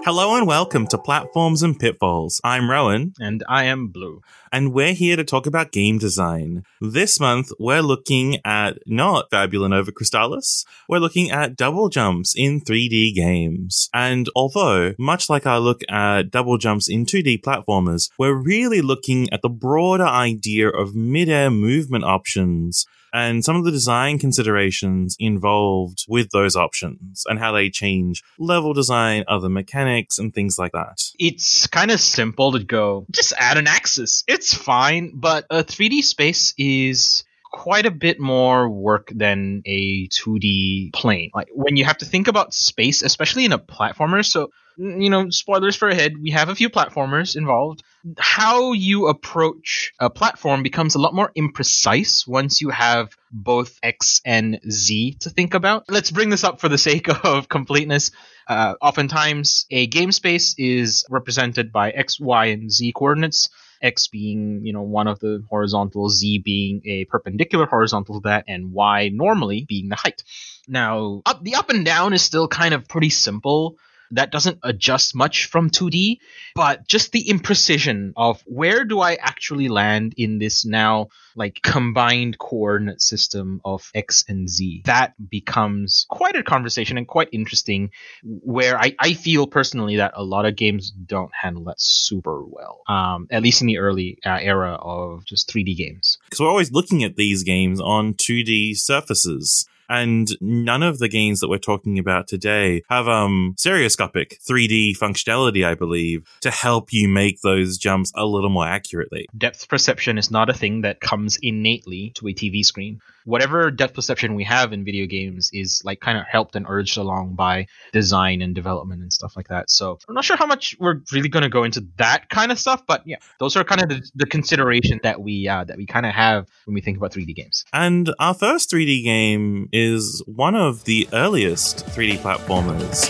Hello and welcome to Platforms and Pitfalls. I'm Rowan. And I am Blue. And we're here to talk about game design. This month, we're looking at not Fabula Nova Crystallis, we're looking at double jumps in 3D games. And although, much like our look at double jumps in 2D platformers, we're really looking at the broader idea of mid-air movement options and some of the design considerations involved with those options and how they change level design, other mechanics, and things like that. It's kind of simple to go, just add an axis. It's fine, but a 3D space is quite a bit more work than a 2D plane. Like when you have to think about space, especially in a platformer, so spoilers for ahead, we have a few platformers involved. How you approach a platform becomes a lot more imprecise once you have both X and Z to think about. Let's bring this up for the sake of completeness. Oftentimes, a game space is represented by X, Y, and Z coordinates. X being, one of the horizontals, Z being a perpendicular horizontal to that, and Y normally being the height. Now, the up and down is still kind of pretty simple. That doesn't adjust much from 2D, but just the imprecision of where do I actually land in this now combined coordinate system of X and Z, that becomes quite a conversation and quite interesting, where I feel personally that a lot of games don't handle that super well, at least in the early era of just 3D games. Because we're always looking at these games on 2D surfaces. And none of the games that we're talking about today have stereoscopic 3D functionality, I believe, to help you make those jumps a little more accurately. Depth perception is not a thing that comes innately to a TV screen. Whatever depth perception we have in video games is kind of helped and urged along by design and development and stuff like that. So I'm not sure how much we're really going to go into that kind of stuff, but yeah, those are kind of the consideration that we kind of have when we think about 3D games. And our first 3D game is one of the earliest 3D platformers.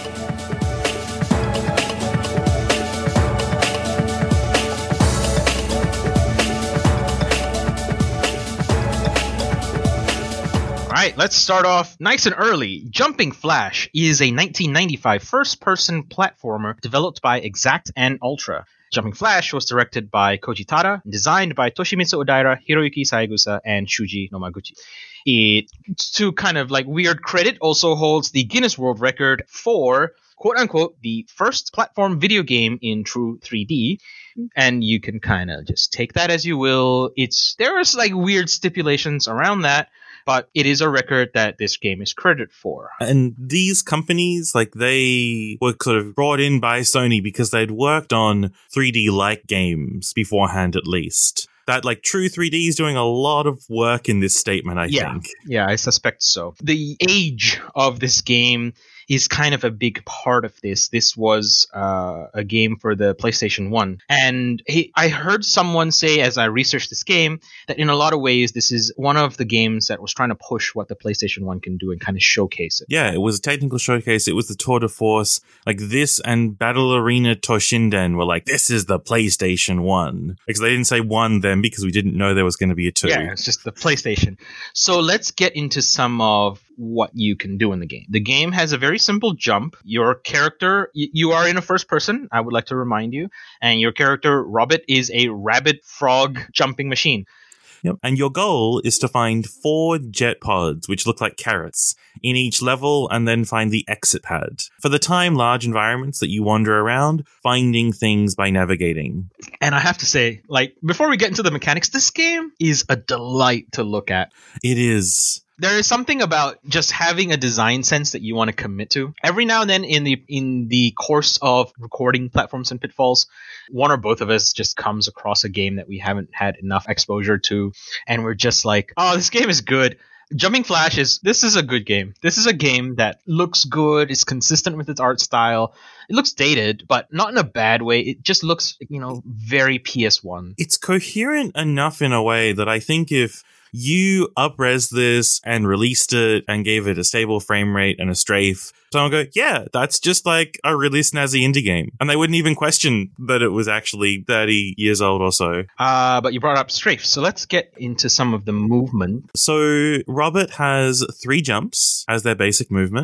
Alright, let's start off nice and early. Jumping Flash is a 1995 first-person platformer developed by Exact and Ultra. Jumping Flash was directed by Koji Tada, designed by Toshimitsu Odaira, Hiroyuki Saegusa, and Shuji Nomaguchi. It, to kind of weird credit, also holds the Guinness World Record for, quote-unquote, the first platform video game in true 3D. And you can kind of just take that as you will. There's weird stipulations around that, but it is a record that this game is credited for. And these companies, they were sort of brought in by Sony because they'd worked on 3D-like games beforehand, at least. That, true 3D is doing a lot of work in this statement, I think. Yeah, I suspect so. The age of this game is kind of a big part of this. This was a game for the PlayStation 1. And I heard someone say, as I researched this game, that in a lot of ways, this is one of the games that was trying to push what the PlayStation 1 can do and kind of showcase it. Yeah, it was a technical showcase. It was the tour de force. This and Battle Arena Toshinden were this is the PlayStation 1. Because they didn't say 1 then because we didn't know there was going to be a 2. Yeah, it's just the PlayStation. So let's get into some of what you can do in the game. The game has a very simple jump. Your character, you are in a first person, I would like to remind you, and your character, Robert, is a rabbit frog jumping machine. Yep. And your goal is to find 4 jet pods, which look like carrots, in each level, and then find the exit pad. For the time, large environments that you wander around, finding things by navigating. And I have to say, before we get into the mechanics, this game is a delight to look at. It is. There is something about just having a design sense that you want to commit to. Every now and then in the course of recording Platforms and Pitfalls, one or both of us just comes across a game that we haven't had enough exposure to, and we're just oh, this game is good. Jumping Flash this is a good game. This is a game that looks good, is consistent with its art style. It looks dated, but not in a bad way. It just looks, very PS1. It's coherent enough in a way that I think if you up-res this and released it and gave it a stable frame rate and a strafe, someone would go, yeah, that's just a really snazzy indie game. And they wouldn't even question that it was actually 30 years old or so. But you brought up strafe, so let's get into some of the movement. So Robert has 3 jumps as their basic movement.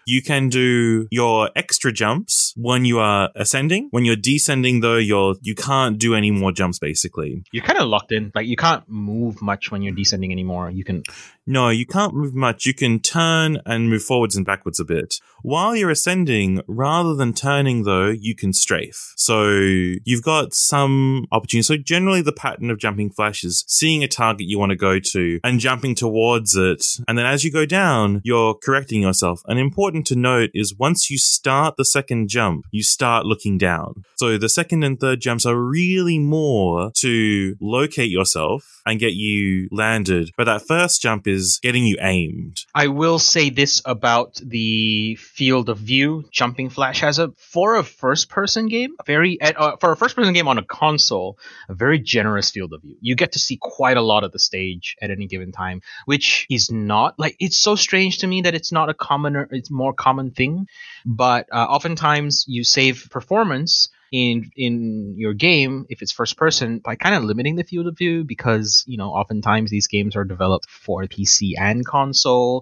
You can do your extra jumps when you are ascending. When you're descending, though, you can't do any more jumps, basically. You're kind of locked in. Like, you can't move much when you're descending anymore. You can... No, you can't move much. You can turn and move forwards and backwards a bit. While you're ascending, rather than turning, though, you can strafe. So you've got some opportunity. So generally the pattern of Jumping Flash is seeing a target you want to go to and jumping towards it. And then as you go down, you're correcting yourself. And important to note is once you start the second jump, you start looking down. So the second and third jumps are really more to locate yourself and get you landed. But that first jump is getting you aimed. I will say this about the field of view Jumping Flash has for a first-person game, for a first-person game on a console, a very generous field of view. You get to see quite a lot of the stage at any given time, which is not like, it's so strange to me that it's not it's more common thing. But oftentimes you save performance in your game if it's first person by kind of limiting the field of view, because oftentimes these games are developed for PC and console,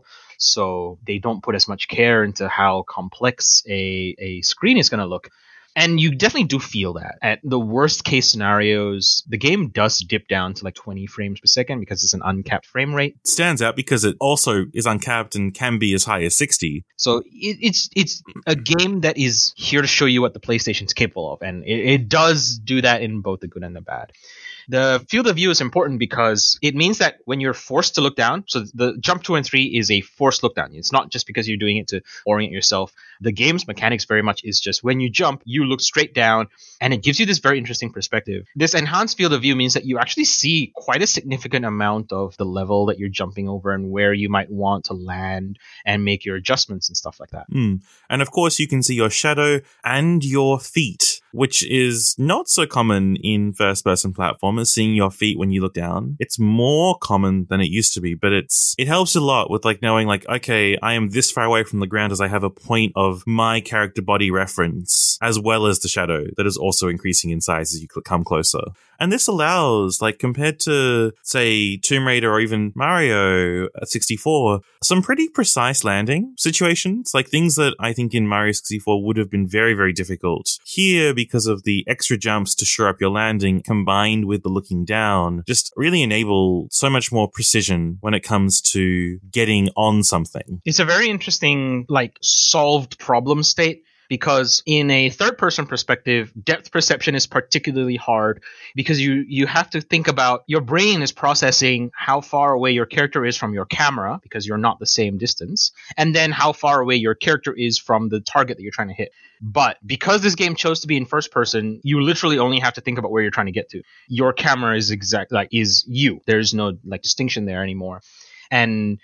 so they don't put as much care into how complex a screen is going to look. And you definitely do feel that. At the worst case scenarios, the game does dip down to like 20 frames per second because it's an uncapped frame rate. It stands out because it also is uncapped and can be as high as 60. So it's a game that is here to show you what the PlayStation's capable of. And it does do that in both the good and the bad. The field of view is important because it means that when you're forced to look down, so the jump 2 and 3 is a forced look down. It's not just because you're doing it to orient yourself. The game's mechanics very much is just when you jump, you look straight down, and it gives you this very interesting perspective. This enhanced field of view means that you actually see quite a significant amount of the level that you're jumping over and where you might want to land and make your adjustments and stuff like that. And of course, you can see your shadow and your feet, which is not so common in first-person platformers, seeing your feet when you look down. It's more common than it used to be, but it helps a lot with like knowing like, okay, I am this far away from the ground as I have a point of my character body reference, as well as the shadow that is also increasing in size as you come closer. And this allows, like, compared to, say, Tomb Raider or even Mario 64, some pretty precise landing situations, like things that I think in Mario 64 would have been very, very difficult. Here, because of the extra jumps to shore up your landing combined with the looking down, just really enable so much more precision when it comes to getting on something. It's a very interesting, like, solved problem state. Because in a third-person perspective, depth perception is particularly hard because you have to think about, your brain is processing how far away your character is from your camera because you're not the same distance, and then how far away your character is from the target that you're trying to hit. But because this game chose to be in first person, you literally only have to think about where you're trying to get to. Your camera is is you. There's no distinction there anymore. And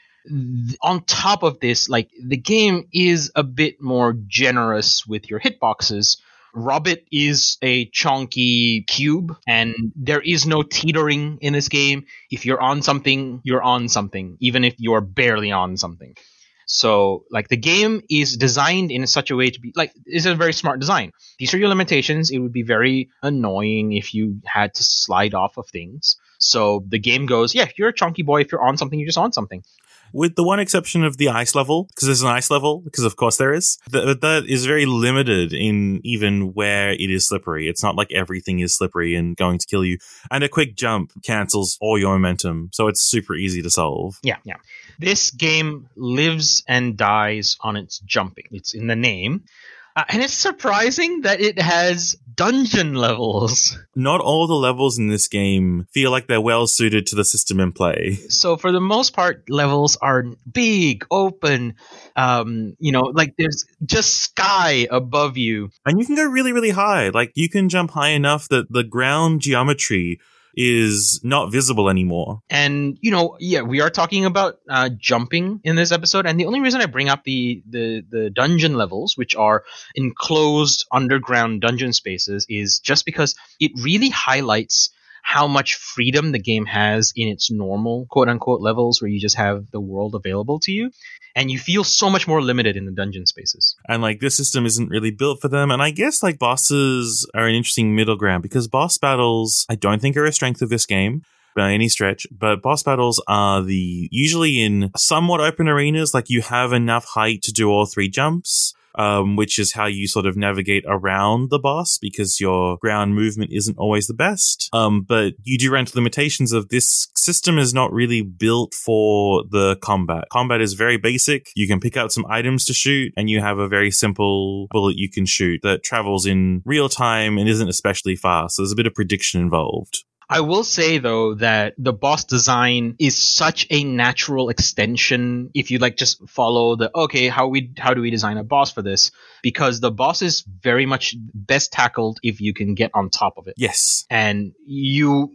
on top of this, the game is a bit more generous with your hitboxes. Robert is a chunky cube, and there is no teetering in this game. If you're on something, you're on something, even if you're barely on something. So, the game is designed in such a way to be, it's a very smart design. These are your limitations. It would be very annoying if you had to slide off of things. So the game goes, yeah, if you're a chunky boy, if you're on something, you're just on something. With the one exception of the ice level, because there's an ice level, because of course there is, that is very limited in even where it is slippery. It's not like everything is slippery and going to kill you. And a quick jump cancels all your momentum, so it's super easy to solve. Yeah. This game lives and dies on its jumping. It's in the name. And it's surprising that it has dungeon levels. Not all the levels in this game feel like they're well suited to the system in play. So for the most part, levels are big, open, there's just sky above you. And you can go really, really high. You can jump high enough that the ground geometry is not visible anymore. And, we are talking about jumping in this episode. And the only reason I bring up the dungeon levels, which are enclosed underground dungeon spaces, is just because it really highlights how much freedom the game has in its normal quote-unquote levels where you just have the world available to you. And you feel so much more limited in the dungeon spaces. And this system isn't really built for them. And I guess bosses are an interesting middle ground because boss battles, I don't think are a strength of this game. by any stretch, but boss battles are usually in somewhat open arenas, like you have enough height to do all 3 jumps. Which is how you sort of navigate around the boss because your ground movement isn't always the best. But you do run into limitations of this system is not really built for the combat. Combat is very basic. You can pick out some items to shoot and you have a very simple bullet you can shoot that travels in real time and isn't especially fast. So there's a bit of prediction involved. I will say, though, that the boss design is such a natural extension if you just follow how do we design a boss for this? Because the boss is very much best tackled if you can get on top of it. Yes. And you,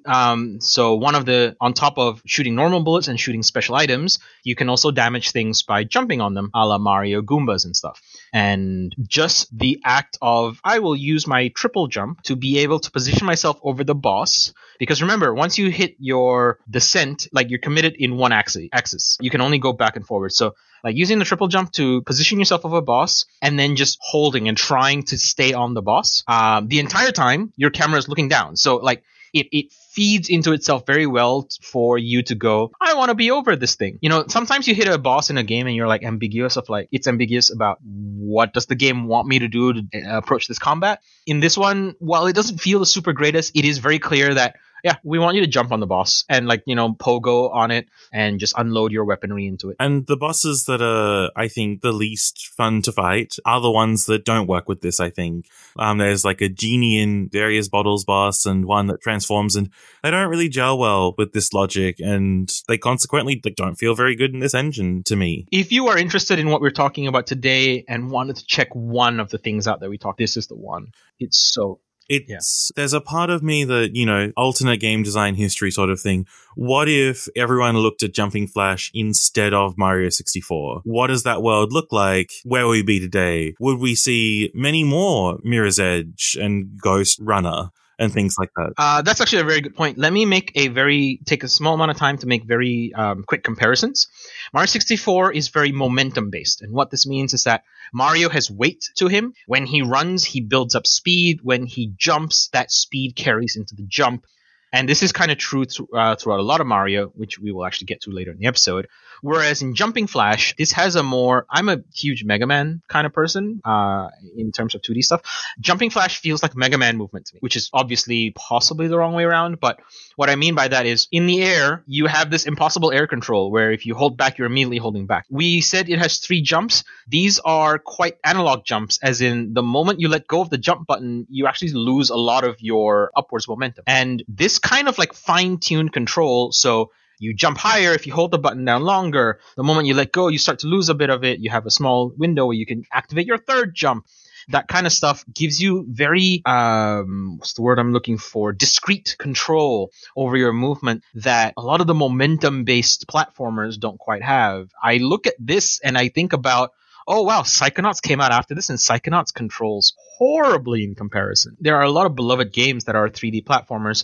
so on top of shooting normal bullets and shooting special items, you can also damage things by jumping on them, a la Mario Goombas and stuff. And just the act of, I will use my triple jump to be able to position myself over the boss. Because remember, once you hit your descent, you're committed in one axis. You can only go back and forward. So using the triple jump to position yourself over a boss and then just holding and trying to stay on the boss. The entire time, your camera is looking down. So it feeds into itself very well for you to go, I want to be over this thing. Sometimes you hit a boss in a game and you're ambiguous of it's ambiguous about what does the game want me to do to approach this combat. In this one, while it doesn't feel the super greatest, it is very clear that we want you to jump on the boss and pogo on it and just unload your weaponry into it. And the bosses that are, I think, the least fun to fight are the ones that don't work with this, I think. There's a genie in various bottles boss and one that transforms, and they don't really gel well with this logic, and they consequently don't feel very good in this engine to me. If you are interested in what we're talking about today and wanted to check one of the things out that we talked, this is the one. It's so... There's a part of me that, alternate game design history sort of thing. What if everyone looked at Jumping Flash instead of Mario 64? What does that world look like? Where would we be today? Would we see many more Mirror's Edge and Ghost Runner and things like that? That's actually a very good point. Let me take a small amount of time to make very quick comparisons. Mario 64 is very momentum based. And what this means is that Mario has weight to him. When he runs, he builds up speed. When he jumps, that speed carries into the jump. And this is kind of true throughout a lot of Mario, which we will actually get to later in the episode. Whereas in Jumping Flash, this has I'm a huge Mega Man kind of person in terms of 2D stuff. Jumping Flash feels like Mega Man movement to me, which is obviously possibly the wrong way around. But what I mean by that is in the air, you have this impossible air control where if you hold back, you're immediately holding back. We said it has 3 jumps. These are quite analog jumps, as in the moment you let go of the jump button, you actually lose a lot of your upwards momentum. And this kind of fine-tuned control, so you jump higher if you hold the button down longer. The moment you let go, you start to lose a bit of it. You have a small window where you can activate your third jump. That kind of stuff gives you very, what's the word I'm looking for? Discrete control over your movement that a lot of the momentum-based platformers don't quite have. I look at this and I think about, oh wow, Psychonauts came out after this, and Psychonauts controls horribly in comparison. There are a lot of beloved games that are 3D platformers,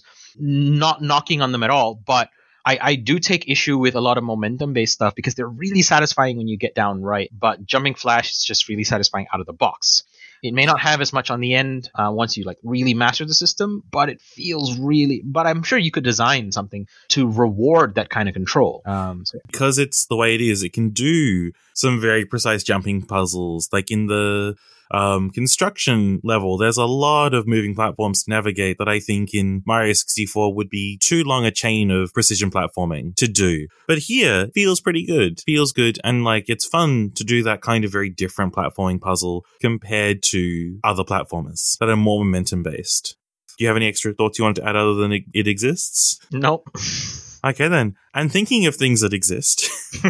not knocking on them at all, but I do take issue with a lot of momentum-based stuff because they're really satisfying when you get down right, but Jumping Flash is just really satisfying out of the box. It may not have as much on the end once you really master the system, but it feels really... But I'm sure you could design something to reward that kind of control. Because it's the way it is, it can do some very precise jumping puzzles. In the construction level, there's a lot of moving platforms to navigate that I think in Mario 64 would be too long a chain of precision platforming to do. But here, feels pretty good. Feels good, and it's fun to do that kind of very different platforming puzzle compared to other platformers that are more momentum-based. Do you have any extra thoughts you want to add other than it exists? Nope. Okay, then. And thinking of things that exist,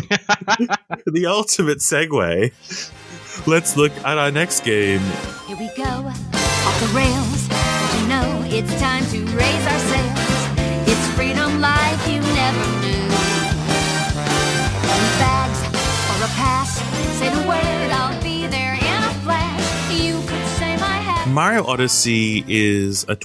the ultimate segue, let's look at our next game. Here we go, off the rails. You know it's time to raise our sails. It's freedom like you never knew. Bags or a pass, say the word, I'll be there in a flash. You could say my hat. Mario Odyssey is a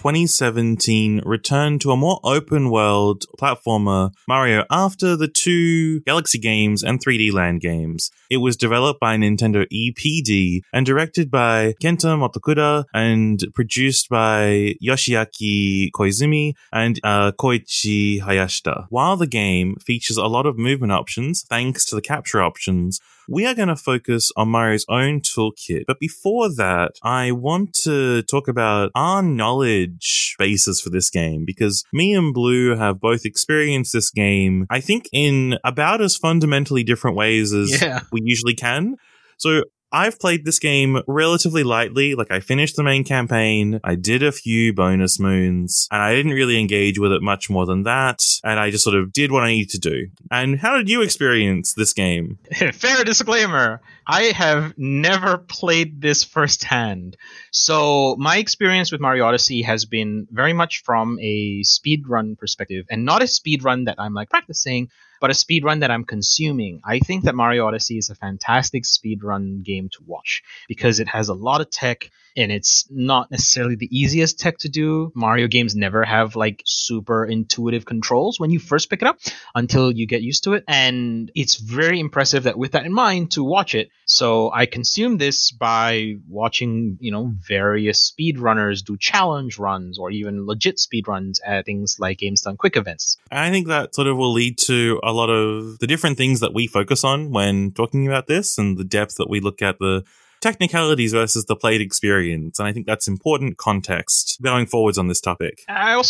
2017 return to a more open-world platformer Mario after the two Galaxy games and 3D Land games. It was developed by Nintendo EPD and directed by Kenta Motokura and produced by Yoshiaki Koizumi and Koichi Hayashida. While the game features a lot of movement options thanks to the capture options, we are going to focus on Mario's own toolkit. But before that, I want to talk about our knowledge basis for this game, because me and Blue have both experienced this game, I think, in about as fundamentally different ways as we usually can. So I've played this game relatively lightly. Like, I finished the main campaign, I did a few bonus moons, and I didn't really engage with it much more than that, and I just sort of did what I needed to do. And how did you experience this game? Fair disclaimer, I have never played this firsthand. So my experience with Mario Odyssey has been very much from a speedrun perspective, and not a speedrun that I'm like practicing, but a speedrun that I'm consuming. I think that Mario Odyssey is a fantastic speedrun game to watch because it has a lot of tech, and it's not necessarily the easiest tech to do. Mario games never have like super intuitive controls when you first pick it up until you get used to it. And it's very impressive that with that in mind to watch it. So I consume this by watching, various speedrunners do challenge runs or even legit speedruns at things like Games Done Quick events. I think that sort of will lead to a lot of the different things that we focus on when talking about this, and the depth that we look at the technicalities versus the played experience. And I think that's important context going forwards on this topic.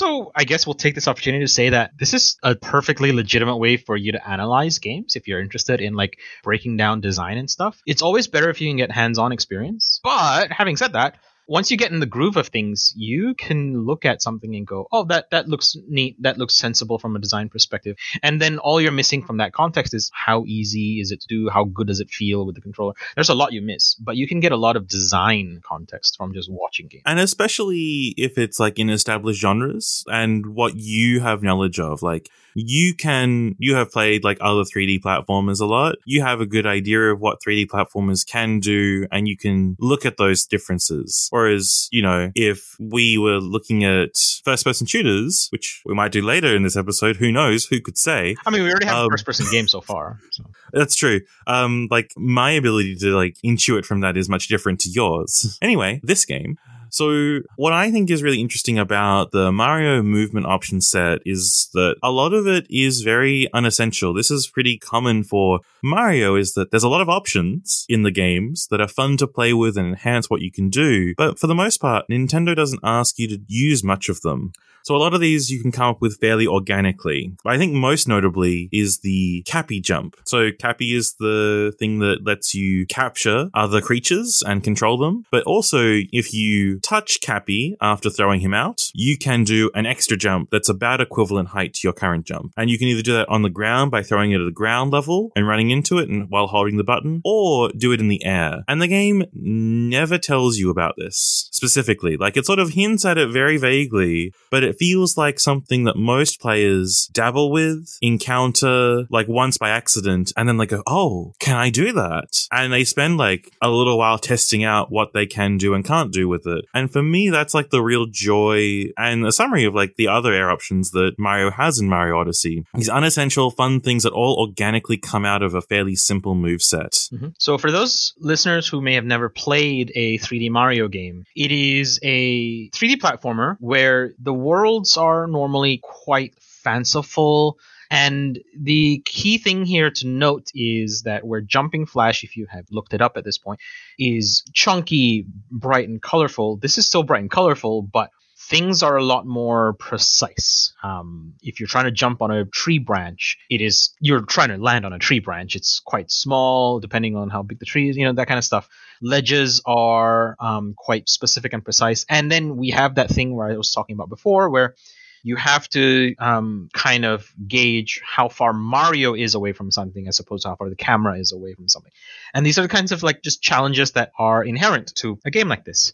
I guess we'll take this opportunity to say that this is a perfectly legitimate way for you to analyze games if you're interested in like breaking down design and stuff. It's always better if you can get hands-on experience. But having said that, once you get in the groove of things, you can look at something and go, oh, that looks neat, that looks sensible from a design perspective. And then all you're missing from that context is how easy is it to do, how good does it feel with the controller. There's a lot you miss, but you can get a lot of design context from just watching games. And especially if it's like in established genres and what you have knowledge of. Like, you have played like other 3D platformers a lot. You have a good idea of what 3D platformers can do, and you can look at those differences. Whereas, if we were looking at first-person shooters, which we might do later in this episode, who knows, who could say? I mean, we already have a first-person game so far. So. That's true. Like, my ability to like intuit from that is much different to yours. Anyway, this game. So what I think is really interesting about the Mario movement option set is that a lot of it is very unessential. This is pretty common for Mario, is that there's a lot of options in the games that are fun to play with and enhance what you can do. But for the most part, Nintendo doesn't ask you to use much of them. So a lot of these you can come up with fairly organically. But I think most notably is the Cappy jump. So Cappy is the thing that lets you capture other creatures and control them. But also, if you touch Cappy after throwing him out, you can do an extra jump that's about equivalent height to your current jump. And you can either do that on the ground by throwing it at the ground level and running into it and while holding the button, or do it in the air. And the game never tells you about this specifically. Like, it sort of hints at it very vaguely, but it feels like something that most players dabble with, encounter like once by accident, and then like go, oh, can I do that? And they spend like a little while testing out what they can do and can't do with it. And for me, that's like the real joy and a summary of like the other air options that Mario has in Mario Odyssey. These unessential, fun things that all organically come out of a fairly simple moveset. Mm-hmm. So for those listeners who may have never played a 3D Mario game, it is a 3D platformer where the worlds are normally quite fanciful. And the key thing here to note is that where Jumping Flash, if you have looked it up at this point, is chunky, bright, and colorful. This is still bright and colorful, but things are a lot more precise. If you're trying to jump on a tree branch, you're trying to land on a tree branch. It's quite small, depending on how big the tree is, that kind of stuff. Ledges are quite specific and precise. And then we have that thing where I was talking about before, where you have to kind of gauge how far Mario is away from something as opposed to how far the camera is away from something. And these are the kinds of like just challenges that are inherent to a game like this.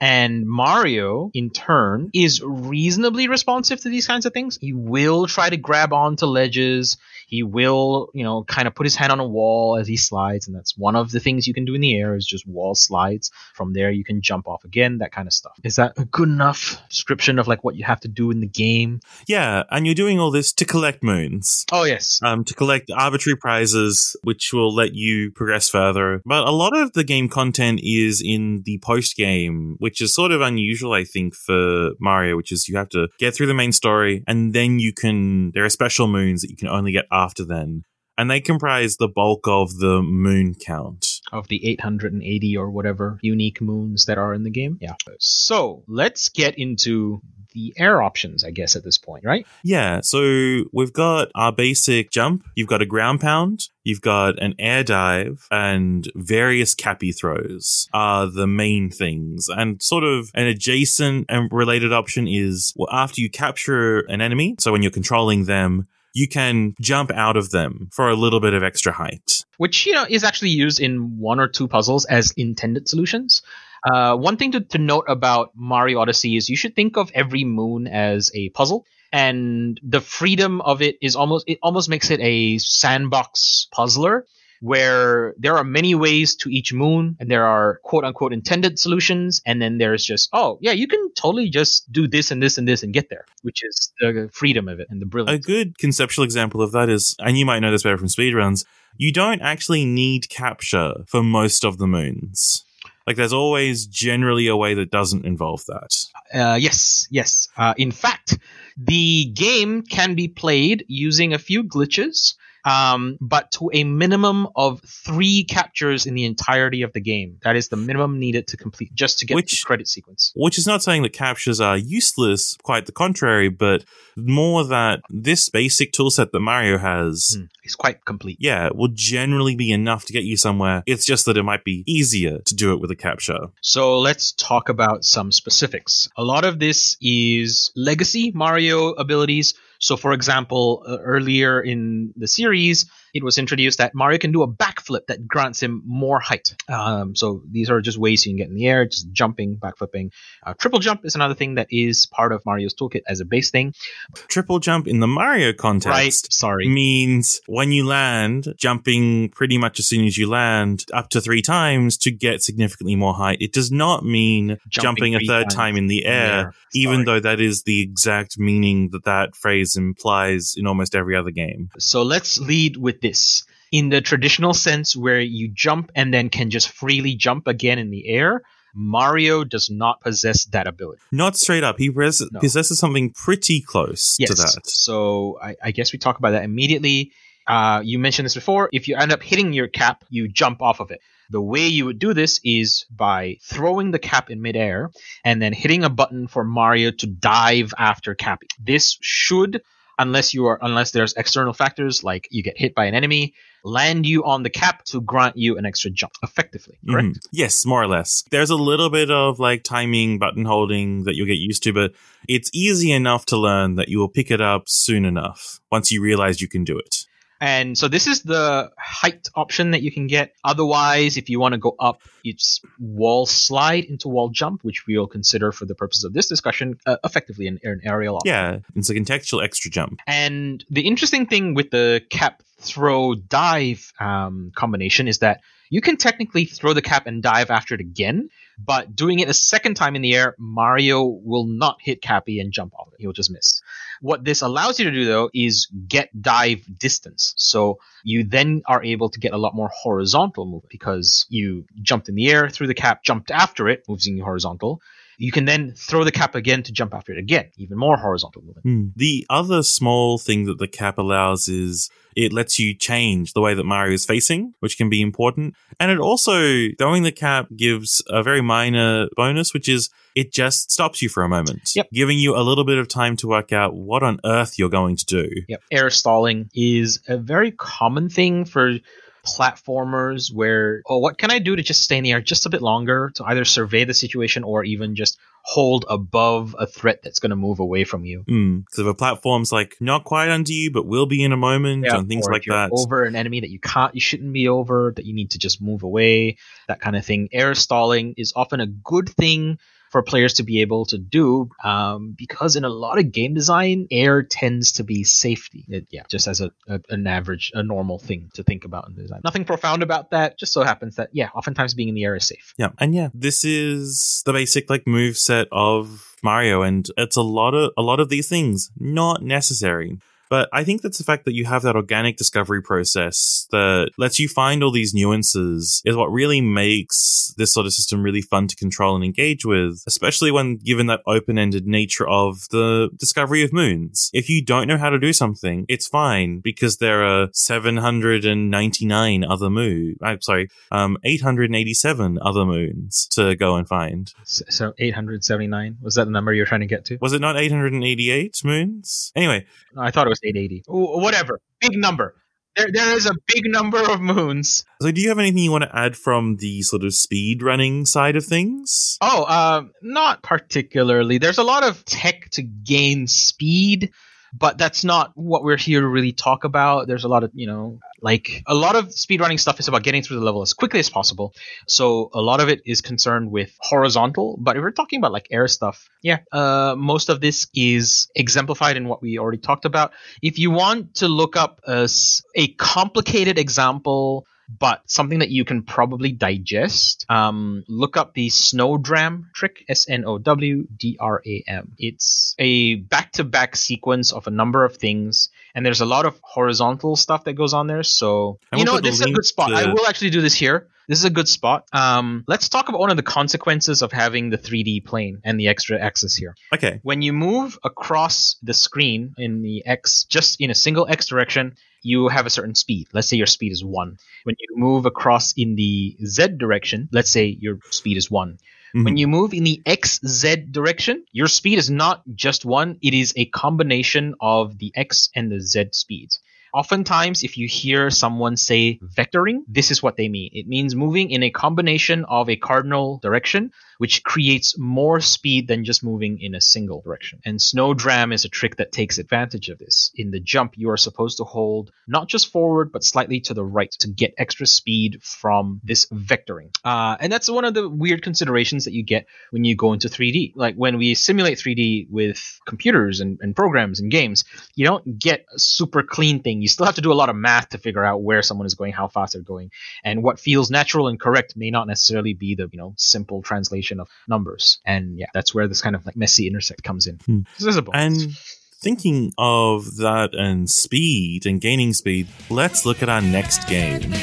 And Mario, in turn, is reasonably responsive to these kinds of things. He will try to grab onto ledges. He will, kind of put his hand on a wall as he slides, and that's one of the things you can do in the air is just wall slides. From there, you can jump off again, that kind of stuff. Is that a good enough description of like what you have to do in the game? Yeah, and you're doing all this to collect moons. Oh, yes. To collect arbitrary prizes, which will let you progress further. But a lot of the game content is in the post-game, which is sort of unusual, I think, for Mario, which is you have to get through the main story, and then there are special moons that you can only get after then. And they comprise the bulk of the moon count. Of the 880 or whatever unique moons that are in the game. Yeah. So let's get into the air options, I guess, at this point, right? Yeah, so we've got our basic jump, you've got a ground pound, you've got an air dive, and various cappy throws are the main things. And sort of an adjacent and related option is, well, after you capture an enemy, so when you're controlling them, you can jump out of them for a little bit of extra height. Which, is actually used in one or two puzzles as intended solutions. One thing to note about Mario Odyssey is you should think of every moon as a puzzle, and the freedom of it almost makes it a sandbox puzzler, where there are many ways to each moon, and there are quote-unquote intended solutions, and then there's just, you can totally just do this and this and this and get there, which is the freedom of it and the brilliance. A good conceptual example of that is, and you might know this better from speedruns, you don't actually need capture for most of the moons. Like, there's always generally a way that doesn't involve that. Yes. In fact, the game can be played using a few glitches, but to a minimum of 3 captures in the entirety of the game. That is the minimum needed to complete, just to get the credit sequence. Which is not saying that captures are useless, quite the contrary, but more that this basic toolset that Mario has is quite complete. Yeah, will generally be enough to get you somewhere. It's just that it might be easier to do it with a capture. So let's talk about some specifics. A lot of this is legacy Mario abilities. So, for example, earlier in the series, it was introduced that Mario can do a backflip that grants him more height. So these are just ways you can get in the air, just jumping, backflipping. Triple jump is another thing that is part of Mario's toolkit as a base thing. Triple jump in the Mario context means when you land, jumping pretty much as soon as you land up to 3 times to get significantly more height. It does not mean jumping a third time in the air, even though that is the exact meaning that phrase implies in almost every other game. So let's lead with this. In the traditional sense where you jump and then can just freely jump again in the air, Mario does not possess that ability. Not straight up. He possesses something pretty close to that. So I guess we talk about that immediately. You mentioned this before. If you end up hitting your cap, you jump off of it. The way you would do this is by throwing the cap in midair and then hitting a button for Mario to dive after Cappy. This should, unless there's external factors like you get hit by an enemy, land you on the cap to grant you an extra jump, effectively, correct? Yes, more or less. There's a little bit of like timing, button holding that you'll get used to, but it's easy enough to learn that you will pick it up soon enough once you realize you can do it. And so this is the height option that you can get. Otherwise, if you want to go up, it's wall slide into wall jump, which we'll consider for the purposes of this discussion, effectively an aerial option. Yeah, it's a contextual extra jump. And the interesting thing with the cap throw dive combination is that you can technically throw the cap and dive after it again, but doing it a second time in the air, Mario will not hit Cappy and jump off it. He'll just miss. What this allows you to do, though, is get dive distance. So you then are able to get a lot more horizontal movement because you jumped in the air, threw the cap, jumped after it, moving you horizontal. You can then throw the cap again to jump after it again, even more horizontal movement. The other small thing that the cap allows is it lets you change the way that Mario is facing, which can be important. And it also, throwing the cap gives a very minor bonus, which is it just stops you for a moment, giving you a little bit of time to work out what on earth you're going to do. Air stalling is a very common thing for platformers where, what can I do to just stay in the air just a bit longer to either survey the situation or even just hold above a threat that's going to move away from you. So the platform's like not quite under you, but will be in a moment, and things like that. Over an enemy that you shouldn't be over, that you need to just move away, that kind of thing. Air stalling is often a good thing for players to be able to do, because in a lot of game design, air tends to be safety. Just as an average, a normal thing to think about in design. Nothing profound about that. Just so happens that oftentimes being in the air is safe. Yeah, and this is the basic move set of Mario, and it's a lot of these things not necessary. But I think that's the fact that you have that organic discovery process that lets you find all these nuances is what really makes this sort of system really fun to control and engage with, especially when given that open-ended nature of the discovery of moons. If you don't know how to do something, it's fine because there are 799 other moons. 887 other moons to go and find. So 879? Was that the number you're trying to get to? Was it not 888 moons? Anyway. I thought it was 880. Whatever. Big number. There is a big number of moons. So do you have anything you want to add from the sort of speed running side of things? Not particularly. There's a lot of tech to gain speed, but that's not what we're here to really talk about. There's a lot of, a lot of speedrunning stuff is about getting through the level as quickly as possible. So a lot of it is concerned with horizontal. But if we're talking about air stuff, most of this is exemplified in what we already talked about. If you want to look up a complicated example, but something that you can probably digest, look up the Snowdram trick, SNOWDRAM. It's a back-to-back sequence of a number of things, and there's a lot of horizontal stuff that goes on there. So, this is a good spot. I will actually do this here. This is a good spot. Let's talk about one of the consequences of having the 3D plane and the extra axis here. Okay. When you move across the screen in the X, just in a single X direction, you have a certain speed. Let's say your speed is 1. When you move across in the Z direction, let's say your speed is 1. Mm-hmm. When you move in the XZ direction, your speed is not just 1. It is a combination of the X and the Z speeds. Oftentimes, if you hear someone say vectoring, this is what they mean. It means moving in a combination of a cardinal direction, which creates more speed than just moving in a single direction. And Snowdram is a trick that takes advantage of this. In the jump, you are supposed to hold not just forward, but slightly to the right to get extra speed from this vectoring. And that's one of the weird considerations that you get when you go into 3D. Like when we simulate 3D with computers and programs and games, you don't get a super clean thing. You still have to do a lot of math to figure out where someone is going, how fast they're going. And what feels natural and correct may not necessarily be the simple translation of numbers. And that's where this kind of messy intersect comes in. Visible. And thinking of that and speed and gaining speed, let's look at our next game.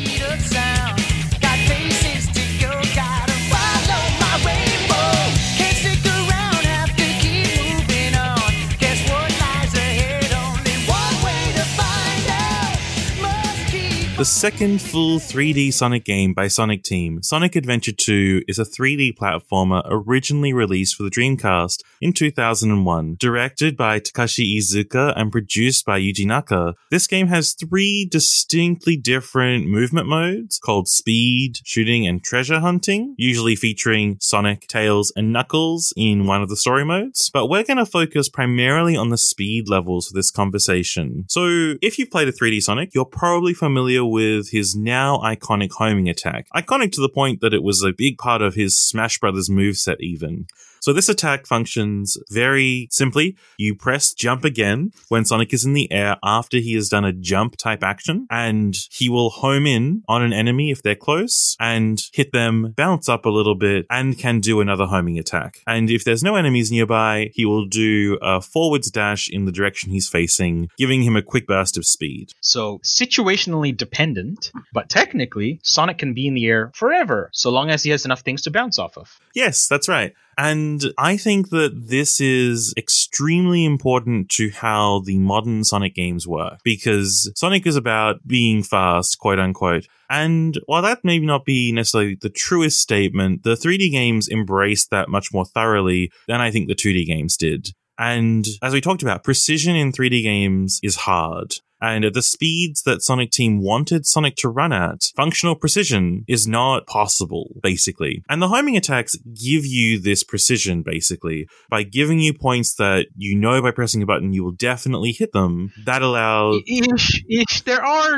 The second full 3D Sonic game by Sonic Team, Sonic Adventure 2, is a 3D platformer originally released for the Dreamcast in 2001, directed by Takashi Iizuka and produced by Yuji Naka. This game has 3 distinctly different movement modes called Speed, Shooting, and Treasure Hunting, usually featuring Sonic, Tails, and Knuckles in one of the story modes. But we're going to focus primarily on the speed levels for this conversation. So if you've played a 3D Sonic, you're probably familiar with his now iconic homing attack. Iconic to the point that it was a big part of his Smash Brothers moveset even. So this attack functions very simply. You press jump again when Sonic is in the air after he has done a jump type action, and he will home in on an enemy if they're close and hit them, bounce up a little bit, and can do another homing attack. And if there's no enemies nearby, he will do a forwards dash in the direction he's facing, giving him a quick burst of speed. So situationally dependent, but technically Sonic can be in the air forever, so long as he has enough things to bounce off of. Yes, that's right. And I think that this is extremely important to how the modern Sonic games work, because Sonic is about being fast, quote unquote. And while that may not be necessarily the truest statement, the 3D games embraced that much more thoroughly than I think the 2D games did. And as we talked about, precision in 3D games is hard. And at the speeds that Sonic Team wanted Sonic to run at, functional precision is not possible, basically. And the homing attacks give you this precision, basically. By giving you points that you know by pressing a button you will definitely hit them, that allows...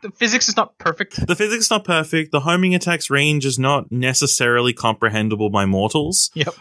The physics is not perfect. The physics is not perfect. The homing attack's range is not necessarily comprehensible by mortals. Yep.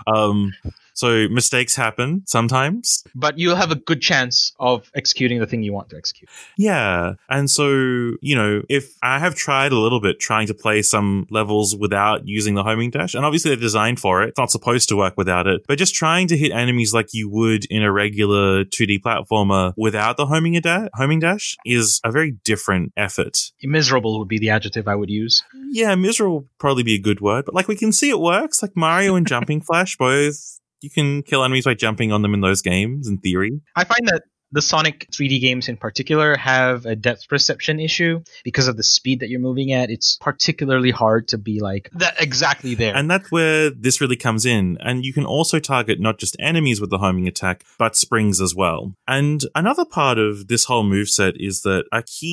So mistakes happen sometimes. But you'll have a good chance of executing the thing you want to execute. Yeah. And so, if I have tried a little bit trying to play some levels without using the homing dash, and obviously they're designed for it. It's not supposed to work without it. But just trying to hit enemies like you would in a regular 2D platformer without the homing dash is a very different effort. Miserable would be the adjective I would use. Yeah, miserable would probably be a good word. But we can see it works. Like Mario and Jumping Flash both. You can kill enemies by jumping on them in those games, in theory. I find that the Sonic 3D games in particular have a depth perception issue because of the speed that you're moving at. It's particularly hard to be that exactly there. And that's where this really comes in. And you can also target not just enemies with the homing attack, but springs as well. And another part of this whole moveset is that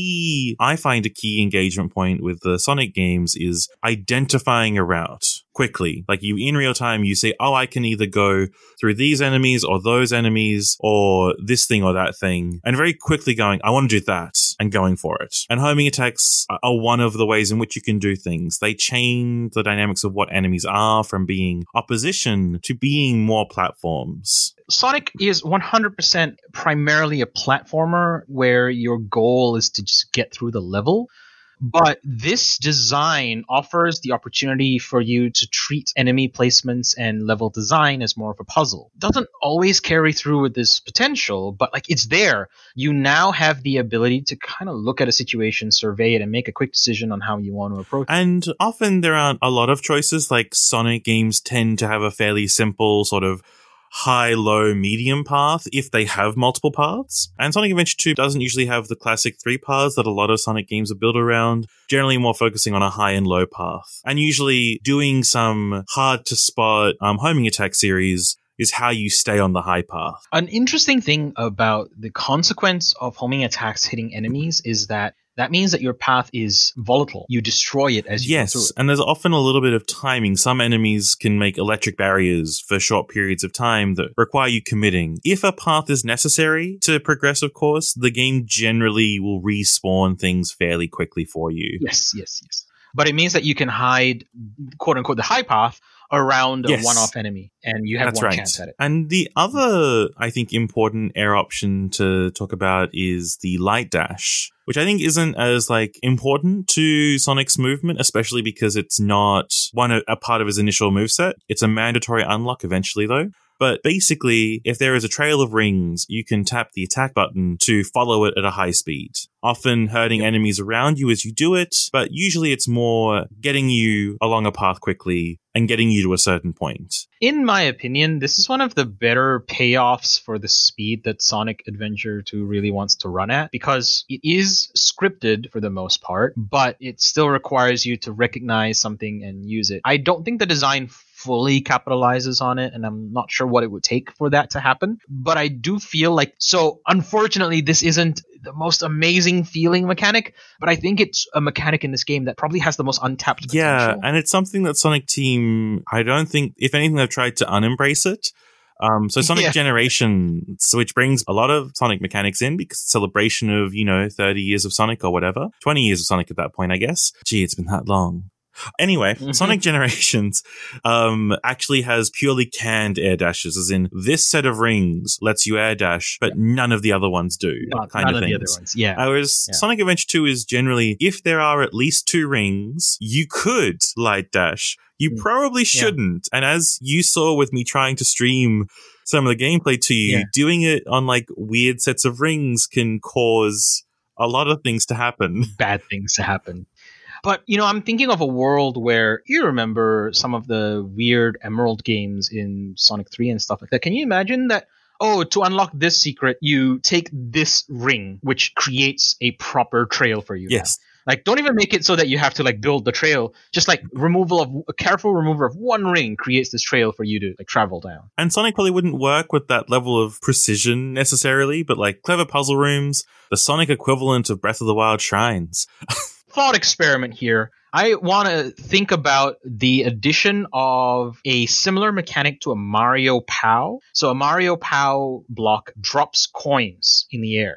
I find a key engagement point with the Sonic games is identifying a route quickly. In real time, you say, I can either go through these enemies or those enemies or this thing or that thing, and very quickly going, I want to do that, and going for it. And homing attacks are one of the ways in which you can do things. They change the dynamics of what enemies are from being opposition to being more platforms. Sonic is 100% primarily a platformer where your goal is to just get through the level. But this design offers the opportunity for you to treat enemy placements and level design as more of a puzzle. It doesn't always carry through with this potential, but it's there. You now have the ability to kind of look at a situation, survey it, and make a quick decision on how you want to approach it. And often there aren't a lot of choices. Sonic games tend to have a fairly simple sort of high, low, medium path if they have multiple paths. And Sonic Adventure 2 doesn't usually have the classic 3 paths that a lot of Sonic games are built around, generally more focusing on a high and low path. And usually doing some hard to spot homing attack series is how you stay on the high path. An interesting thing about the consequence of homing attacks hitting enemies is that means that your path is volatile. You destroy it as you go through it. Yes, and there's often a little bit of timing. Some enemies can make electric barriers for short periods of time that require you committing. If a path is necessary to progress, of course, the game generally will respawn things fairly quickly for you. Yes. But it means that you can hide, quote-unquote, the high path around a one-off enemy, and you have one chance at it. And the other, I think, important air option to talk about is the light dash, which I think isn't as important to Sonic's movement, especially because it's not a part of his initial moveset. It's a mandatory unlock eventually, though. But basically, if there is a trail of rings, you can tap the attack button to follow it at a high speed, often hurting enemies around you as you do it, but usually it's more getting you along a path quickly and getting you to a certain point. In my opinion, this is one of the better payoffs for the speed that Sonic Adventure 2 really wants to run at, because it is scripted for the most part, but it still requires you to recognize something and use it. I don't think the design fully capitalizes on it, and I'm not sure what it would take for that to happen. But I do feel so unfortunately, this isn't the most amazing feeling mechanic, but I think it's a mechanic in this game that probably has the most untapped potential. Yeah, and it's something that Sonic Team, I don't think, if anything, they've tried to unembrace it. So Sonic Generations, which brings a lot of Sonic mechanics in because it's a celebration of, 30 years of Sonic or whatever. 20 years of Sonic at that point, I guess. Gee, it's been that long. Anyway, Sonic Generations actually has purely canned air dashes, as in this set of rings lets you air dash, but none of the other ones do. None of the other ones, yeah. Whereas Sonic Adventure 2 is generally, if there are at least 2 rings, you could light dash. You probably shouldn't. And as you saw with me trying to stream some of the gameplay to you, doing it on weird sets of rings can cause a lot of things to happen. Bad things to happen. But, I'm thinking of a world where you remember some of the weird Emerald games in Sonic 3 and stuff like that. Can you imagine that, to unlock this secret, you take this ring, which creates a proper trail for you? Yes. Now. Don't even make it so that you have to build the trail. Just a careful removal of one ring creates this trail for you to travel down. And Sonic probably wouldn't work with that level of precision necessarily, but clever puzzle rooms, the Sonic equivalent of Breath of the Wild shrines. Thought experiment here. I want to think about the addition of a similar mechanic to a Mario POW. So a Mario POW block drops coins in the air.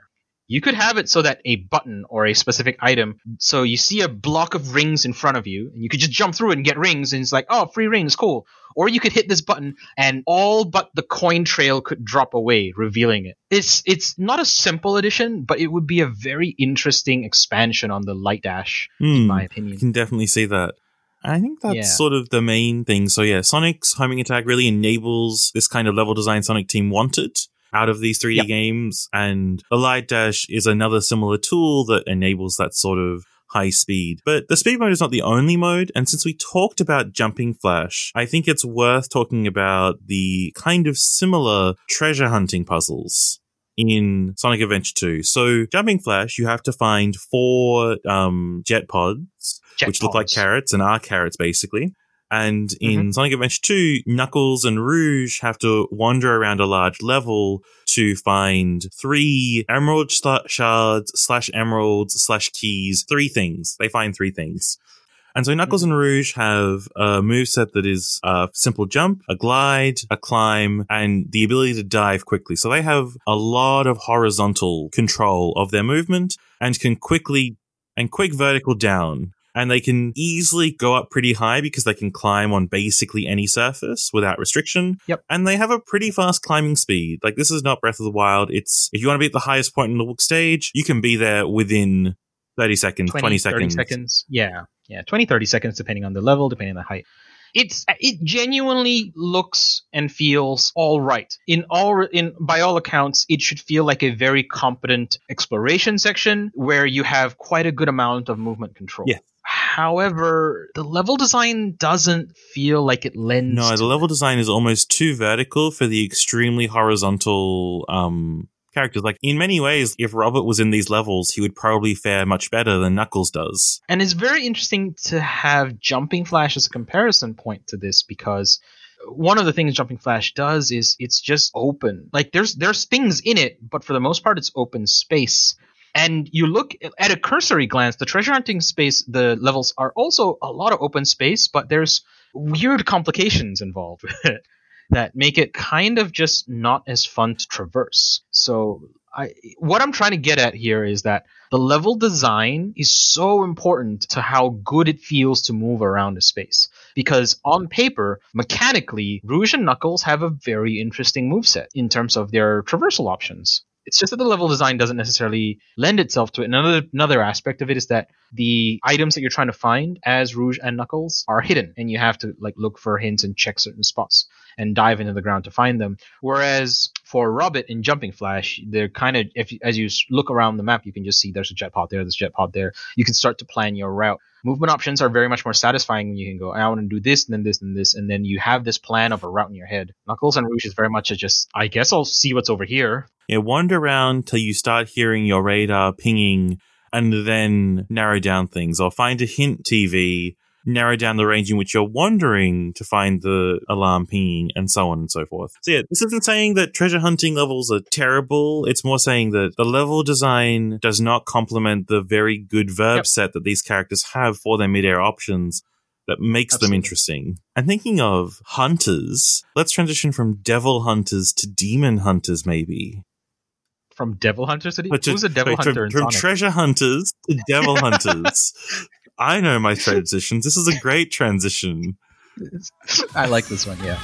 You could have it so that a button or a specific item, so you see a block of rings in front of you, and you could just jump through it and get rings, and it's like, oh, free rings, cool. Or you could hit this button, and all but the coin trail could drop away, revealing it. It's not a simple addition, but it would be a very interesting expansion on the Light Dash, in my opinion. I can definitely see that. I think that's sort of the main thing. So yeah, Sonic's homing attack really enables this kind of level design Sonic Team wanted out of these 3D games, and the Light Dash is another similar tool that enables that sort of high speed. But the speed mode is not the only mode, and since we talked about Jumping Flash, I think it's worth talking about the kind of similar treasure hunting puzzles in Sonic Adventure 2. So Jumping Flash, you have to find 4 jet pods, which look like carrots and are carrots basically. And in Sonic Adventure 2, Knuckles and Rouge have to wander around a large level to find 3 emerald shards / emeralds / keys. 3 things. They find 3 things. And so Knuckles and Rouge have a moveset that is a simple jump, a glide, a climb, and the ability to dive quickly. So they have a lot of horizontal control of their movement and can quick vertical down. And they can easily go up pretty high because they can climb on basically any surface without restriction. Yep. And they have a pretty fast climbing speed. Like, this is not Breath of the Wild. It's, if you want to be at the highest point in the stage, you can be there within 30 seconds, 20 seconds. 30 seconds. Yeah. 20, 30 seconds, depending on the level, depending on the height. It genuinely looks and feels all right. By all accounts, it should feel like a very competent exploration section where you have quite a good amount of movement control. Yeah. However, the level design doesn't feel like it lends. No, the level design is almost too vertical for the extremely horizontal characters. Like, in many ways, if Robert was in these levels, he would probably fare much better than Knuckles does. And it's very interesting to have Jumping Flash as a comparison point to this, because one of the things Jumping Flash does is it's just open. Like, there's things in it, but for the most part, it's open space. And you look at a cursory glance, the treasure hunting space, the levels are also a lot of open space, but there's weird complications involved with it that make it kind of just not as fun to traverse. So what I'm trying to get at here is that the level design is so important to how good it feels to move around a space. Because on paper, mechanically, Rouge and Knuckles have a very interesting moveset in terms of their traversal options. It's just that the level design doesn't necessarily lend itself to it. Another aspect of it is that the items that you're trying to find as Rouge and Knuckles are hidden, and you have to look for hints and check certain spots and dive into the ground to find them. Whereas for Robert in Jumping Flash, they're kind of, as you look around the map, you can just see there's a jet pod there, there's a jet pod there. You can start to plan your route. Movement options are very much more satisfying when you can go, I want to do this, and then this, and this, and then you have this plan of a route in your head. Knuckles and Rouge is very much just, I guess I'll see what's over here. Yeah, wander around till you start hearing your radar pinging and then narrow down things, or find a hint TV, narrow down the range in which you're wandering to find the alarm pinging, and so on and so forth. So yeah, this isn't saying that treasure hunting levels are terrible. It's more saying that the level design does not complement the very good verb set that these characters have for their mid-air options that makes them interesting. And thinking of hunters, let's transition from devil hunters to demon hunters, maybe. From devil hunters to who's a devil hunter in From Sonic? Treasure hunters to devil hunters. I know my transitions. This is a great transition. I like this one, yeah.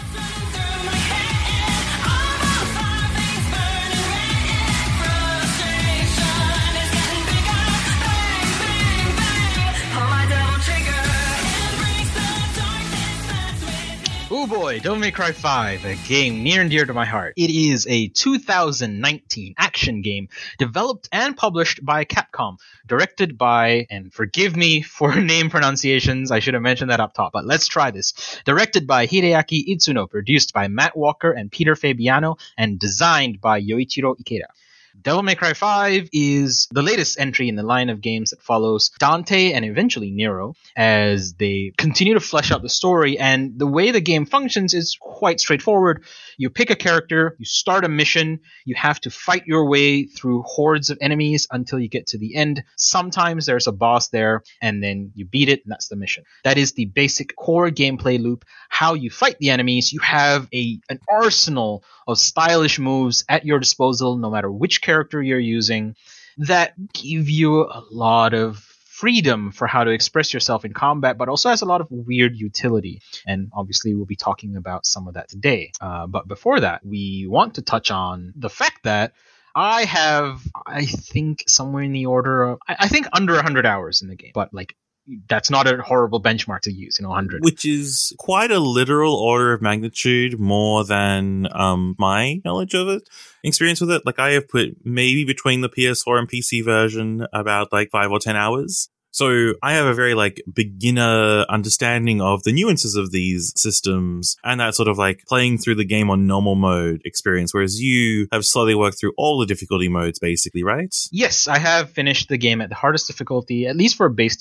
Oh boy, Devil May Cry 5, a game near and dear to my heart. It is a 2019 action game developed and published by Capcom, directed by, and forgive me for name pronunciations, I should have mentioned that up top, but let's try this. Directed by Hideaki Itsuno, produced by Matt Walker and Peter Fabiano, and designed by Yoichiro Ikeda. Devil May Cry 5 is the latest entry in the line of games that follows Dante and eventually Nero as they continue to flesh out the story, and the way the game functions is quite straightforward. You pick a character, you start a mission, you have to fight your way through hordes of enemies until you get to the end. Sometimes there's a boss there, and then you beat it, and that's the mission. That is the basic core gameplay loop. How you fight the enemies, you have an arsenal of stylish moves at your disposal, no matter which character you're using. that give you a lot of freedom for how to express yourself in combat, but also has a lot of weird utility. And obviously, we'll be talking about some of that today. But before that, we want to touch on the fact that I have, I think, somewhere in the order of, I think under 100 hours in the game. But like, that's not a horrible benchmark to use, 100. Which is quite a literal order of magnitude more than my knowledge of it, experience with it. Like, I have put maybe between the PS4 and PC version about like 5 or 10 hours. So I have a very like beginner understanding of the nuances of these systems and that sort of like playing through the game on normal mode experience, whereas you have slowly worked through all the difficulty modes basically, right? Yes, I have finished the game at the hardest difficulty, at least for base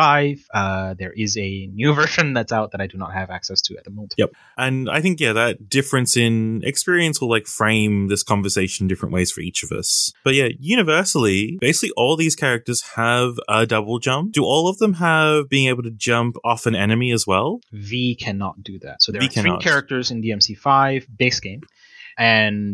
DMC5. There is a new version that's out that I do not have access to at the moment. Yep. And I think, yeah, that difference in experience will like frame this conversation different ways for each of us. But yeah, universally, basically all these characters have a double jump. Do all of them have being able to jump off an enemy as well? V cannot do that. So there V are three cannot. characters in DMC5 base game. And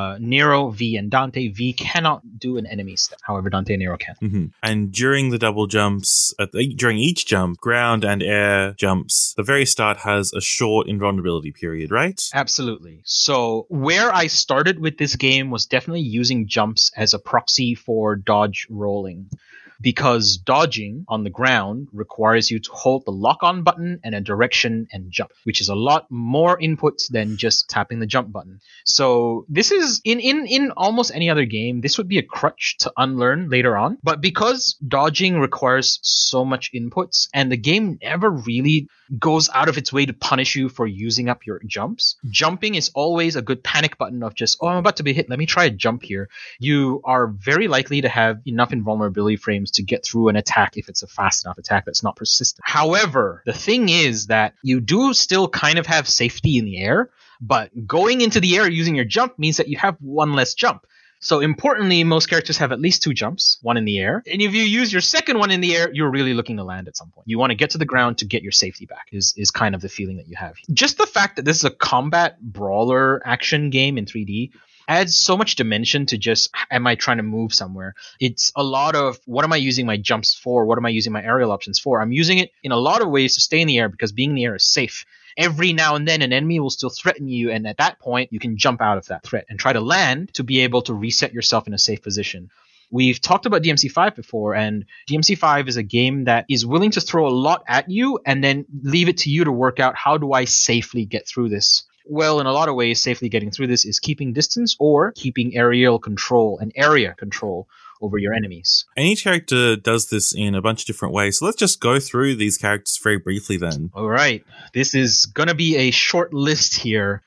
Nero, V, and Dante. V cannot do an enemy step. However, Dante and Nero can. Mm-hmm. And during the double jumps, during each jump, ground and air jumps, the very start has a short invulnerability period, right? Absolutely. So where I started with this game was definitely using jumps as a proxy for dodge rolling. Because dodging on the ground requires you to hold the lock-on button and a direction and jump, which is a lot more inputs than just tapping the jump button. So this is, in almost any other game, this would be a crutch to unlearn later on. But because dodging requires so much inputs, and the game never really goes out of its way to punish you for using up your jumps, jumping is always a good panic button of just, oh, I'm about to be hit, let me try a jump here. You are very likely to have enough invulnerability frames to get through an attack if it's a fast enough attack that's not persistent. However, the thing is that you do still kind of have safety in the air, but going into the air using your jump means that you have one less jump. So importantly, most characters have at least two jumps, one in the air. And if you use your second one in the air, you're really looking to land at some point. You want to get to the ground to get your safety back is kind of the feeling that you have. Just the fact that this is a combat brawler action game in 3D adds so much dimension to just, am I trying to move somewhere? It's a lot of, what am I using my jumps for? What am I using my aerial options for? I'm using it in a lot of ways to stay in the air because being in the air is safe. Every now and then an enemy will still threaten you, and at that point you can jump out of that threat and try to land to be able to reset yourself in a safe position. We've talked about DMC5 before, and DMC5 is a game that is willing to throw a lot at you and then leave it to you to work out, how do I safely get through this? Well, in a lot of ways, safely getting through this is keeping distance or keeping aerial control and area control over your enemies. And each character does this in a bunch of different ways. So let's just go through these characters very briefly then. All right. This is going to be a short list here.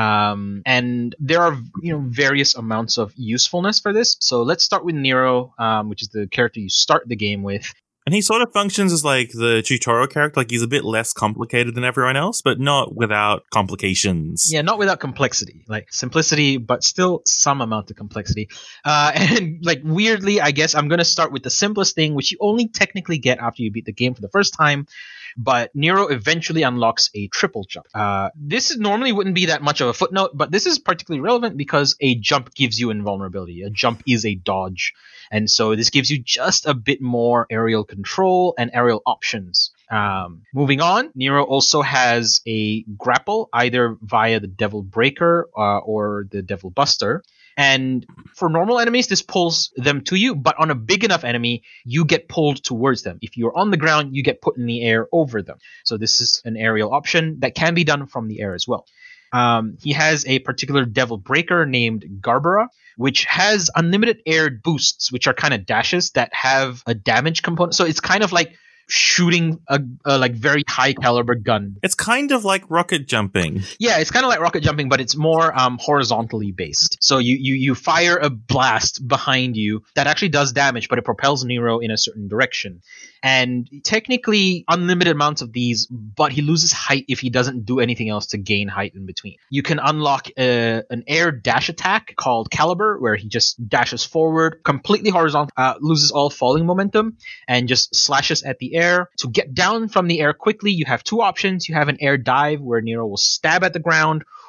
And there are, various amounts of usefulness for this. So let's start with Nero, which is the character you start the game with. And he sort of functions as like the tutorial character, like he's a bit less complicated than everyone else, but not without complications. Yeah, not without complexity. Like simplicity, but still some amount of complexity. And like weirdly, I guess I'm going to start with the simplest thing, which you only technically get after you beat the game for the first time. But Nero eventually unlocks a triple jump. This normally wouldn't be that much of a footnote, but this is particularly relevant because a jump gives you invulnerability. A jump is a dodge. And so this gives you just a bit more aerial control and aerial options. Moving on, Nero also has a grapple, either via the Devil Breaker or the Devil Buster. And for normal enemies, this pulls them to you, but on a big enough enemy, you get pulled towards them. If you're on the ground, you get put in the air over them. So this is an aerial option that can be done from the air as well. He has a particular Devil Breaker named Garbara, which has unlimited air boosts, which are kind of dashes that have a damage component. So it's kind of like shooting a like very high caliber gun. It's kind of like rocket jumping. Yeah, it's kind of like rocket jumping, but it's more horizontally based. So you fire a blast behind you that actually does damage, but it propels Nero in a certain direction. And technically unlimited amounts of these, but he loses height if he doesn't do anything else to gain height in between. You can unlock an air dash attack called Caliber, where he just dashes forward, completely horizontal, loses all falling momentum, and just slashes at the air. To get down from the air quickly, you have two options. You have an air dive, where Nero will stab at the ground,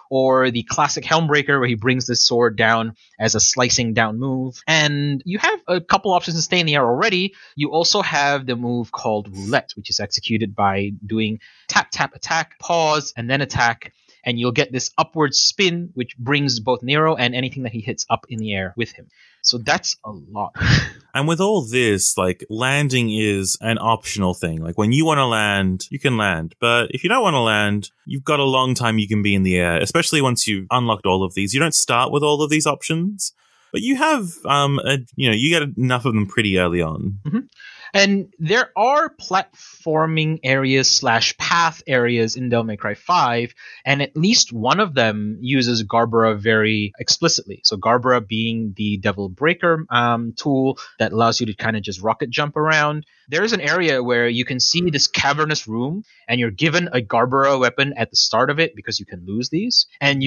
or the classic Helmbreaker where he brings the sword down as a slicing down move. And you have a couple options to stay in the air already. You also have the move called Roulette, which is executed by doing tap, tap, attack, pause, and then attack. And you'll get this upward spin, which brings both Nero and anything that he hits up in the air with him. So that's a lot. And with all this, like, landing is an optional thing. Like, when you want to land, you can land. But if you don't want to land, you've got a long time you can be in the air, especially once you've unlocked all of these. You don't start with all of these options, but you have, you get enough of them pretty early on. Mm-hmm. And there are platforming areas / path areas in Devil May Cry 5, and at least one of them uses Garbara very explicitly. So Garbara being the Devil Breaker tool that allows you to kind of just rocket jump around. There's an area where you can see this cavernous room, and you're given a Garbara weapon at the start of it because you can lose these. And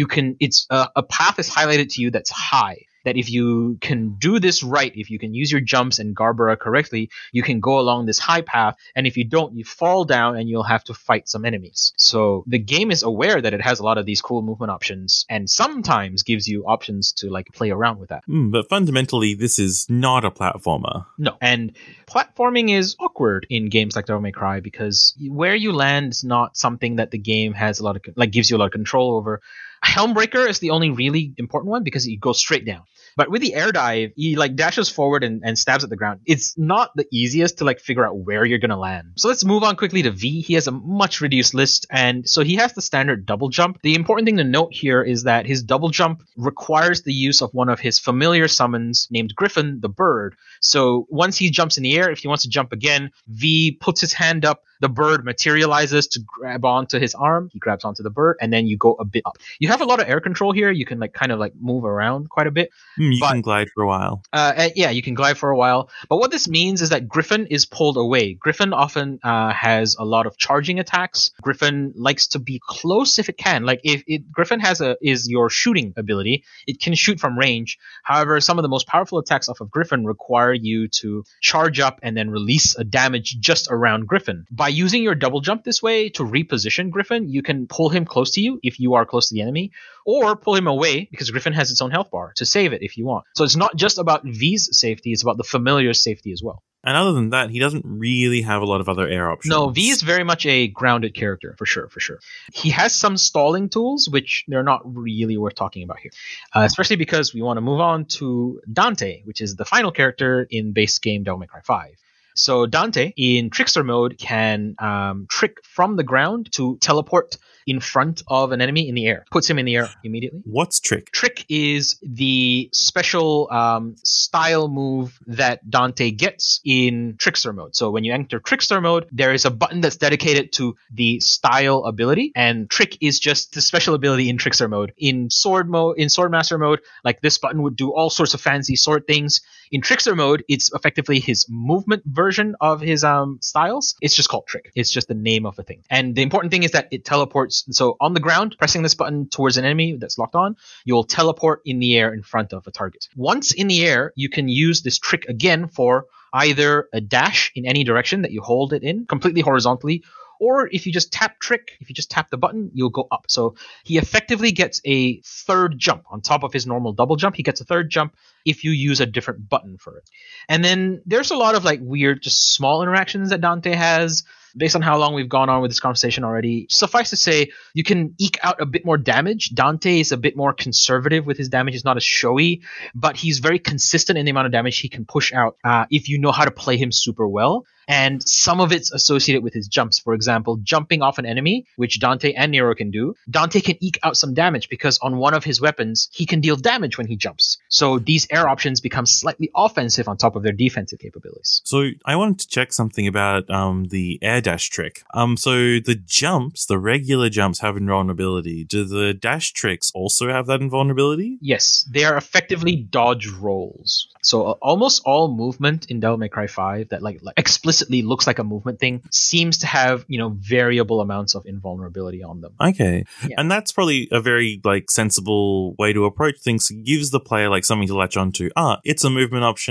a path is highlighted to you that's high. That if you can do this right, if you can use your jumps and Garbara correctly, you can go along this high path, and if you don't, you fall down and you'll have to fight some enemies. So the game is aware that it has a lot of these cool movement options, and sometimes gives you options to like play around with that. But fundamentally, this is not a platformer. No, and platforming is awkward in games like Devil May Cry because where you land is not something that the game has a lot of gives you a lot of control over. Helmbreaker is the only really important one because it goes straight down. But with the air dive, he like dashes forward and stabs at the ground. It's not the easiest to like figure out where you're going to land. So let's move on quickly to V. He has a much reduced list, and so he has the standard double jump. The important thing to note here is that his double jump requires the use of one of his familiar summons named Griffin the bird. So once he jumps in the air, if he wants to jump again, V puts his hand up, the bird materializes to grab onto his arm. He grabs onto the bird, and then you go a bit up. You have a lot of air control here. You can like kind of like move around quite a bit. You can glide for a while. Yeah, you can glide for a while. But what this means is that Griffin is pulled away. Griffin often has a lot of charging attacks. Griffin likes to be close if it can. Like if Griffin is your shooting ability, it can shoot from range. However, some of the most powerful attacks off of Griffin require you to charge up and then release a damage just around Griffin. By using your double jump this way to reposition Griffin, you can pull him close to you if you are close to the enemy, or pull him away because Griffin has its own health bar to save it if you want. So it's not just about V's safety, it's about the familiar's safety as well. And other than that, he doesn't really have a lot of other air options. No, V is very much a grounded character, for sure. He has some stalling tools, which they're not really worth talking about here. Especially because we want to move on to Dante, which is the final character in base game Devil May Cry 5. So Dante, in Trickster mode, can trick from the ground to teleport in front of an enemy in the air. Puts him in the air immediately. What's Trick? Trick is the special style move that Dante gets in Trickster mode. So when you enter Trickster mode, there is a button that's dedicated to the style ability, and Trick is just the special ability in Trickster mode. In Swordmaster mode, like this button would do all sorts of fancy sword things. In Trickster mode, it's effectively his movement version of his styles. It's just called Trick. It's just the name of the thing. And the important thing is that it teleports. So on the ground, pressing this button towards an enemy that's locked on, you'll teleport in the air in front of a target. Once in the air, you can use this trick again for either a dash in any direction that you hold it in, completely horizontally, or if you just tap Trick, if you just tap the button, you'll go up. So he effectively gets a third jump on top of his normal double jump. He gets a third jump if you use a different button for it. And then there's a lot of like weird, just small interactions that Dante has. Based on how long we've gone on with this conversation already, suffice to say, you can eke out a bit more damage. Dante is a bit more conservative with his damage. He's not as showy, but he's very consistent in the amount of damage he can push out if you know how to play him super well. And some of it's associated with his jumps. For example, jumping off an enemy, which Dante and Nero can do. Dante can eke out some damage because on one of his weapons, he can deal damage when he jumps. So these air options become slightly offensive on top of their defensive capabilities. So I wanted to check something about the air dash trick. So the jumps, the regular jumps have invulnerability. Do the dash tricks also have that invulnerability? Yes, they are effectively dodge rolls. So almost all movement in Devil May Cry 5 that like explicitly looks like a movement thing seems to have, variable amounts of invulnerability on them. Okay. Yeah. And that's probably a very sensible way to approach things. It gives the player something to latch onto. It's a movement option.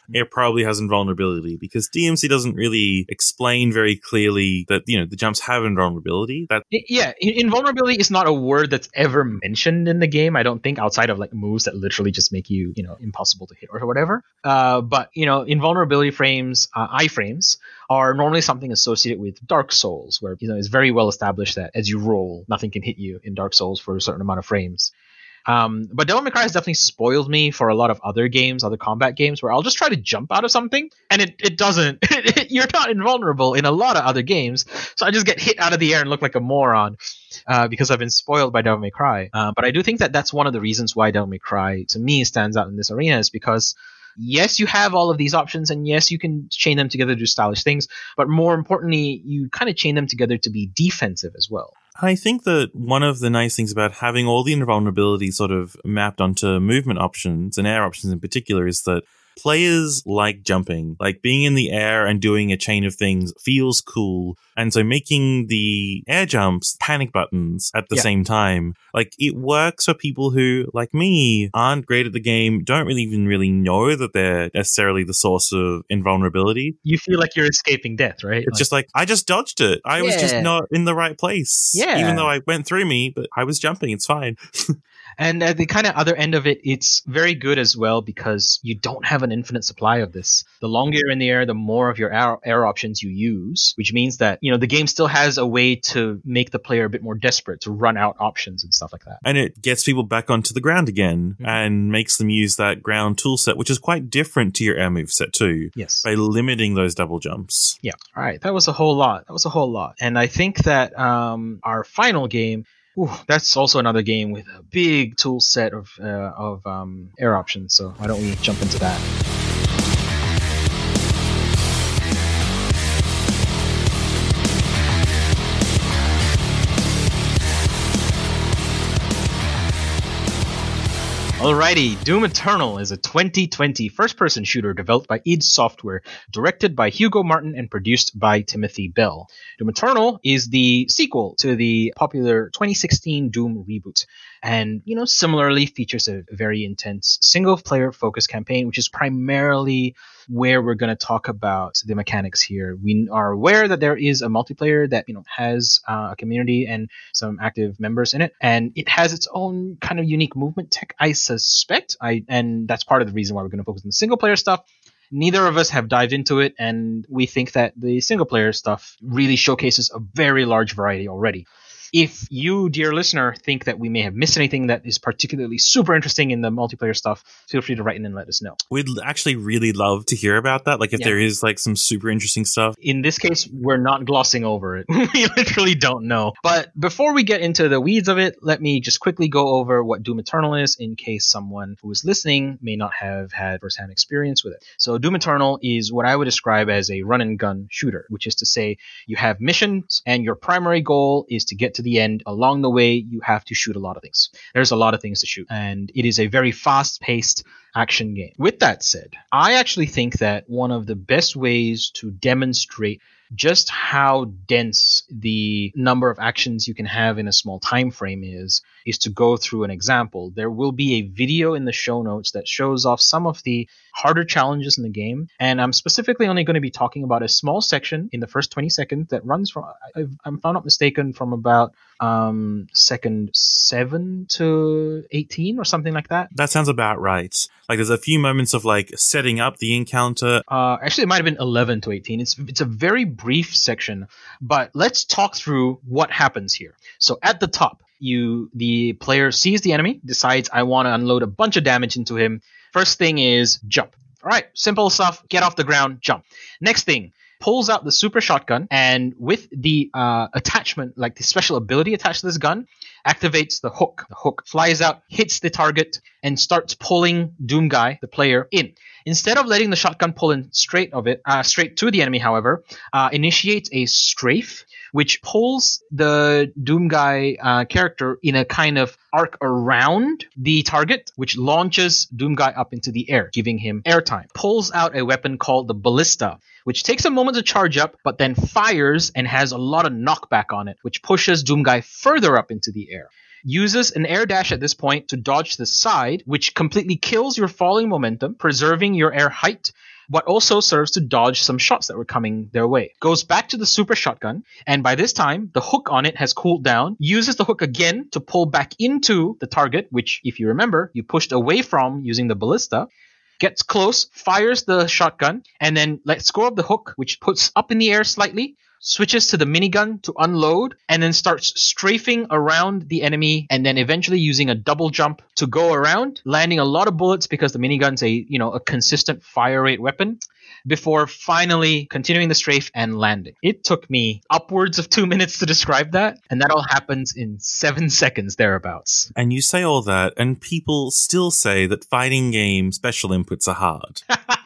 it probably has invulnerability, because DMC doesn't really explain very clearly that, the jumps have invulnerability. Invulnerability is not a word that's ever mentioned in the game, I don't think, outside of like moves that literally just make you, impossible to hit or whatever. But invulnerability frames, iframes, are normally something associated with Dark Souls, where it's very well established that as you roll, nothing can hit you in Dark Souls for a certain amount of frames. But Devil May Cry has definitely spoiled me for a lot of other games, other combat games, where I'll just try to jump out of something, and it doesn't. You're not invulnerable in a lot of other games, so I just get hit out of the air and look like a moron because I've been spoiled by Devil May Cry. But I do think that that's one of the reasons why Devil May Cry, to me, stands out in this arena, is because yes, you have all of these options, and yes, you can chain them together to do stylish things, but more importantly, you kind of chain them together to be defensive as well. I think that one of the nice things about having all the invulnerability sort of mapped onto movement options, and air options in particular, is that players like jumping. Like, being in the air and doing a chain of things feels cool. And so making the air jumps panic buttons at the same time, like, it works for people who, like me, aren't great at the game, don't even really know that they're necessarily the source of invulnerability. You feel like you're escaping death, right? It's just like, I just dodged it. I was just not in the right place. Yeah. Even though I went through me, but I was jumping. It's fine. And at the kind of other end of it, it's very good as well because you don't have an infinite supply of this. The longer you're in the air, the more of your air options you use, which means that, the game still has a way to make the player a bit more desperate to run out options and stuff like that. And it gets people back onto the ground again and makes them use that ground tool set, which is quite different to your air move set too. Yes. By limiting those double jumps. Yeah. All right. That was a whole lot. And I think that our final game, that's also another game with a big tool set of air options. So why don't we jump into that? Alrighty, Doom Eternal is a 2020 first-person shooter developed by id Software, directed by Hugo Martin, and produced by Timothy Bell. Doom Eternal is the sequel to the popular 2016 Doom reboot, and, similarly features a very intense single-player focused campaign, which is primarily where we're going to talk about the mechanics here. We are aware that there is a multiplayer that has a community and some active members in it, and it has its own kind of unique movement tech, I suspect. And that's part of the reason why we're going to focus on the single player stuff. Neither of us have dived into it, and we think that the single player stuff really showcases a very large variety already. If you, dear listener, think that we may have missed anything that is particularly super interesting in the multiplayer stuff, feel free to write in and let us know. We'd actually really love to hear about that. Like, if there is like some super interesting stuff. In this case, we're not glossing over it. We literally don't know. But before we get into the weeds of it, let me just quickly go over what Doom Eternal is in case someone who is listening may not have had firsthand experience with it. So Doom Eternal is what I would describe as a run and gun shooter, which is to say you have missions and your primary goal is to get to the end. Along the way, you have to shoot a lot of things. There's a lot of things to shoot, and it is a very fast-paced action game. With that said, I actually think that one of the best ways to demonstrate just how dense the number of actions you can have in a small time frame is to go through an example. There will be a video in the show notes that shows off some of the harder challenges in the game, and I'm specifically only going to be talking about a small section in the first 20 seconds that runs from, if I'm not mistaken, from about second 7 to 18 or something like that. That sounds about right. Like, there's a few moments of like setting up the encounter. Actually, it might have been 11 to 18. It's a very brief section, but let's talk through what happens here. So at the top, the player sees the enemy, decides I want to unload a bunch of damage into him. First thing is jump. All right, simple stuff. Get off the ground, jump. Next thing, pulls out the super shotgun, and with the attachment, like the special ability attached to this gun, activates the hook. The hook flies out, hits the target, and starts pulling Doom Guy, the player, in. Instead of letting the shotgun pull in straight to the enemy, however, initiates a strafe, which pulls the Doom Guy character in a kind of arc around the target, which launches Doom Guy up into the air, giving him airtime. Pulls out a weapon called the Ballista, which takes a moment to charge up, but then fires and has a lot of knockback on it, which pushes Doom Guy further up into the air. Uses an air dash at this point to dodge the side, which completely kills your falling momentum, preserving your air height, but also serves to dodge some shots that were coming their way. Goes back to the super shotgun, and by this time, the hook on it has cooled down, uses the hook again to pull back into the target, which, if you remember, you pushed away from using the ballista, gets close, fires the shotgun, and then lets go of the hook, which puts up in the air slightly, switches to the minigun to unload, and then starts strafing around the enemy, and then eventually using a double jump to go around, landing a lot of bullets because the minigun's a consistent fire rate weapon, before finally continuing the strafe and landing. It took me upwards of 2 minutes to describe that, and that all happens in 7 seconds thereabouts. And you say all that, and people still say that fighting game special inputs are hard.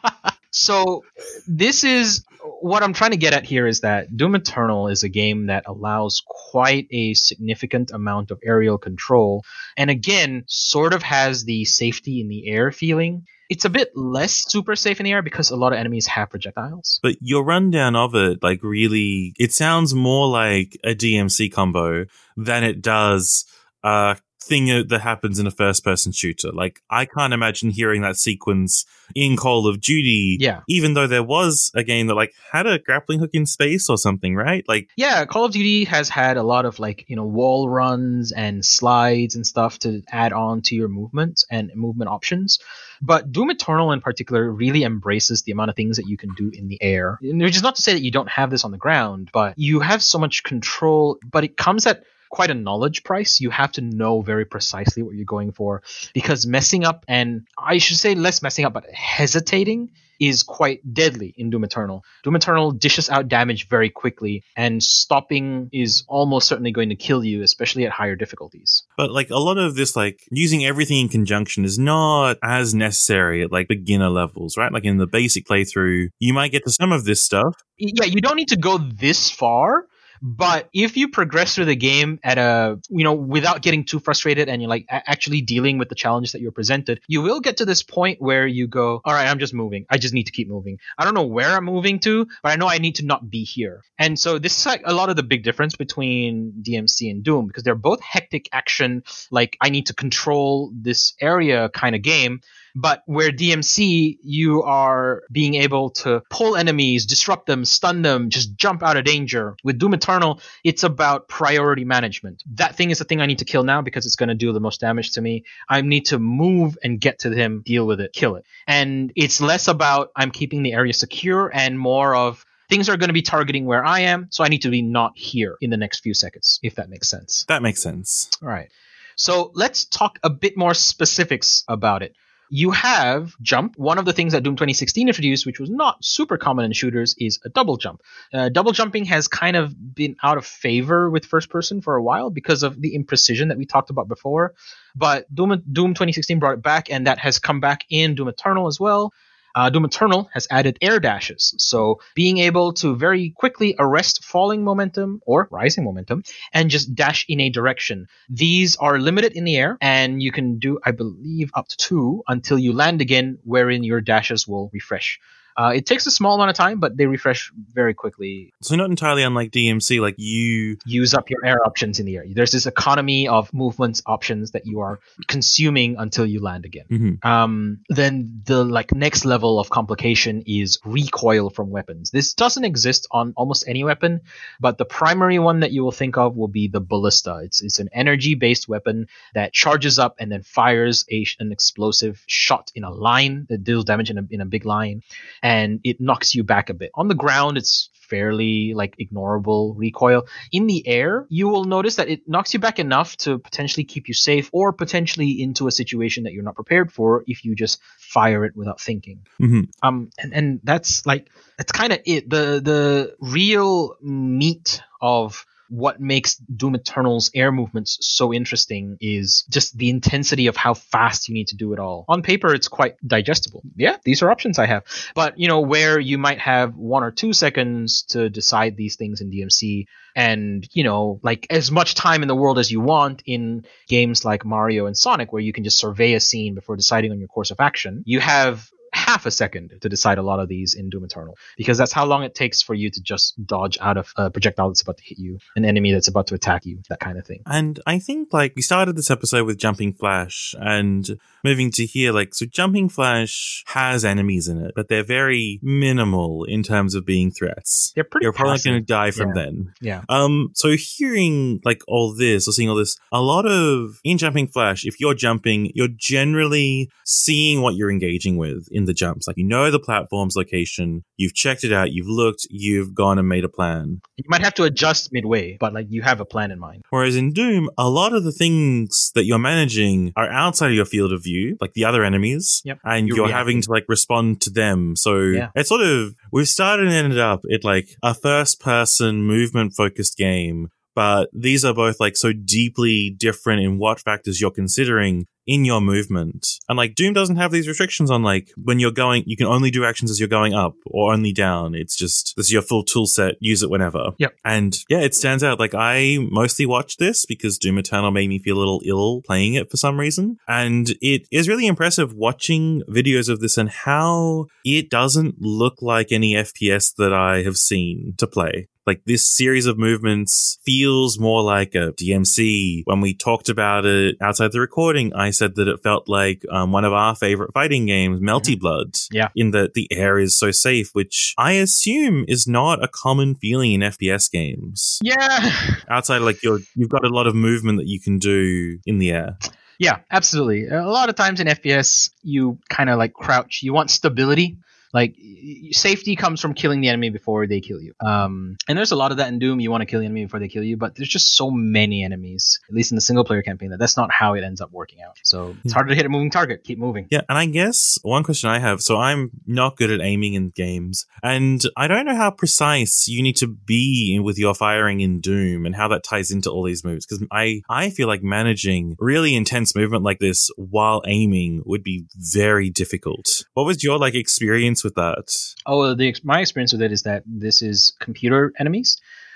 So this is what I'm trying to get at here, is that Doom Eternal is a game that allows quite a significant amount of aerial control, and again, sort of has the safety in the air feeling. It's a bit less super safe in the air because a lot of enemies have projectiles. But your rundown of it, really, it sounds more like a DMC combo than it does a thing that happens in a first-person shooter. I can't imagine hearing that sequence in Call of Duty, even though there was a game that, had a grappling hook in space or something, right? Yeah, Call of Duty has had a lot of, wall runs and slides and stuff to add on to your movement and movement options. But Doom Eternal in particular really embraces the amount of things that you can do in the air. Which is not to say that you don't have this on the ground, but you have so much control, but it comes at quite a knowledge price. You have to know very precisely what you're going for, because messing up, and I should say less messing up, but hesitating is quite deadly in Doom Eternal. Doom Eternal dishes out damage very quickly, and stopping is almost certainly going to kill you, especially at higher difficulties. But a lot of this, using everything in conjunction is not as necessary at beginner levels, right? In the basic playthrough, you might get to some of this stuff. Yeah, you don't need to go this far. But if you progress through the game at without getting too frustrated, and you're actually dealing with the challenges that you're presented, you will get to this point where you go, all right, I'm just moving. I just need to keep moving. I don't know where I'm moving to, but I know I need to not be here. And so this is a lot of the big difference between DMC and Doom, because they're both hectic action, I need to control this area kind of game. But where DMC, you are being able to pull enemies, disrupt them, stun them, just jump out of danger. With Doom Eternal, it's about priority management. That thing is the thing I need to kill now because it's going to do the most damage to me. I need to move and get to him, deal with it, kill it. And it's less about I'm keeping the area secure and more of things are going to be targeting where I am, so I need to be not here in the next few seconds, if that makes sense. That makes sense. All right. So let's talk a bit more specifics about it. You have jump. One of the things that Doom 2016 introduced, which was not super common in shooters, is a double jump. Double jumping has kind of been out of favor with first person for a while because of the imprecision that we talked about before. But Doom 2016 brought it back, and that has come back in Doom Eternal as well. Doom Eternal has added air dashes, so being able to very quickly arrest falling momentum or rising momentum and just dash in a direction. These are limited in the air, and you can do, I believe, up to 2 until you land again, wherein your dashes will refresh. It takes a small amount of time, but they refresh very quickly. So not entirely unlike DMC, you use up your air options in the air. There's this economy of movement options that you are consuming until you land again. Mm-hmm. Then the next level of complication is recoil from weapons. This doesn't exist on almost any weapon, but the primary one that you will think of will be the ballista. It's an energy-based weapon that charges up and then fires an explosive shot in a line that deals damage in a big line. And it knocks you back a bit. On the ground, it's fairly ignorable recoil. In the air, you will notice that it knocks you back enough to potentially keep you safe, or potentially into a situation that you're not prepared for if you just fire it without thinking. Mm-hmm. And that's that's kind of it. The real meat of what makes Doom Eternal's air movements so interesting is just the intensity of how fast you need to do it all. On paper, it's quite digestible. Yeah, these are options I have. But, where you might have 1 or 2 seconds to decide these things in DMC, and, as much time in the world as you want in games like Mario and Sonic, where you can just survey a scene before deciding on your course of action, you have half a second to decide a lot of these in Doom Eternal, because that's how long it takes for you to just dodge out of a projectile that's about to hit you, an enemy that's about to attack you, that kind of thing. And I think, like, we started this episode with Jumping Flash, and moving to here, like, so Jumping Flash has enemies in it, but they're very minimal in terms of being threats. They're pretty You're probably passive. going to die from Yeah. then. Yeah. So hearing like all this or seeing all this, a lot of in Jumping Flash, if you're jumping, you're generally seeing what you're engaging with in the jumps. Like, you know the platform's location, you've checked it out, you've looked, you've gone and made a plan. You might have to adjust midway, but like you have a plan in mind. Whereas in Doom, a lot of the things that you're managing are outside of your field of view, like the other enemies, Yep. and You're you're reacting. having to like respond to them. So Yeah. it's sort of, we've started and ended up at like a first person movement focused game, but these are both like so deeply different in what factors you're considering in your movement. And like Doom doesn't have these restrictions on like when you're going, you can only do actions as you're going up or only down. It's just, this is your full tool set, use it whenever. Yep. And yeah, it stands out. Like, I mostly watched this because Doom Eternal made me feel a little ill playing it for some reason. And it is really impressive watching videos of this and how it doesn't look like any FPS that I have seen to play. Like, this series of movements feels more like a DMC. When we talked about it outside the recording, I said that it felt like one of our favorite fighting games, Melty Blood. Yeah. In that the air is so safe, which I assume is not a common feeling in FPS games. Yeah. Outside of like you've got a lot of movement that you can do in the air. Yeah, absolutely. A lot of times in FPS, you kind of like crouch. You want stability. Like, safety comes from killing the enemy before they kill you. And there's a lot of that in Doom. You want to kill the enemy before they kill you, but there's just so many enemies, at least in the single player campaign, that's not how it ends up working out. So it's harder to hit a moving target. Keep moving. Yeah, and I guess one question I have, so I'm not good at aiming in games, and I don't know how precise you need to be with your firing in Doom and how that ties into all these moves, because I feel like managing really intense movement like this while aiming would be very difficult. What was your like experience with that? Oh, my experience with it is that this is computer enemies.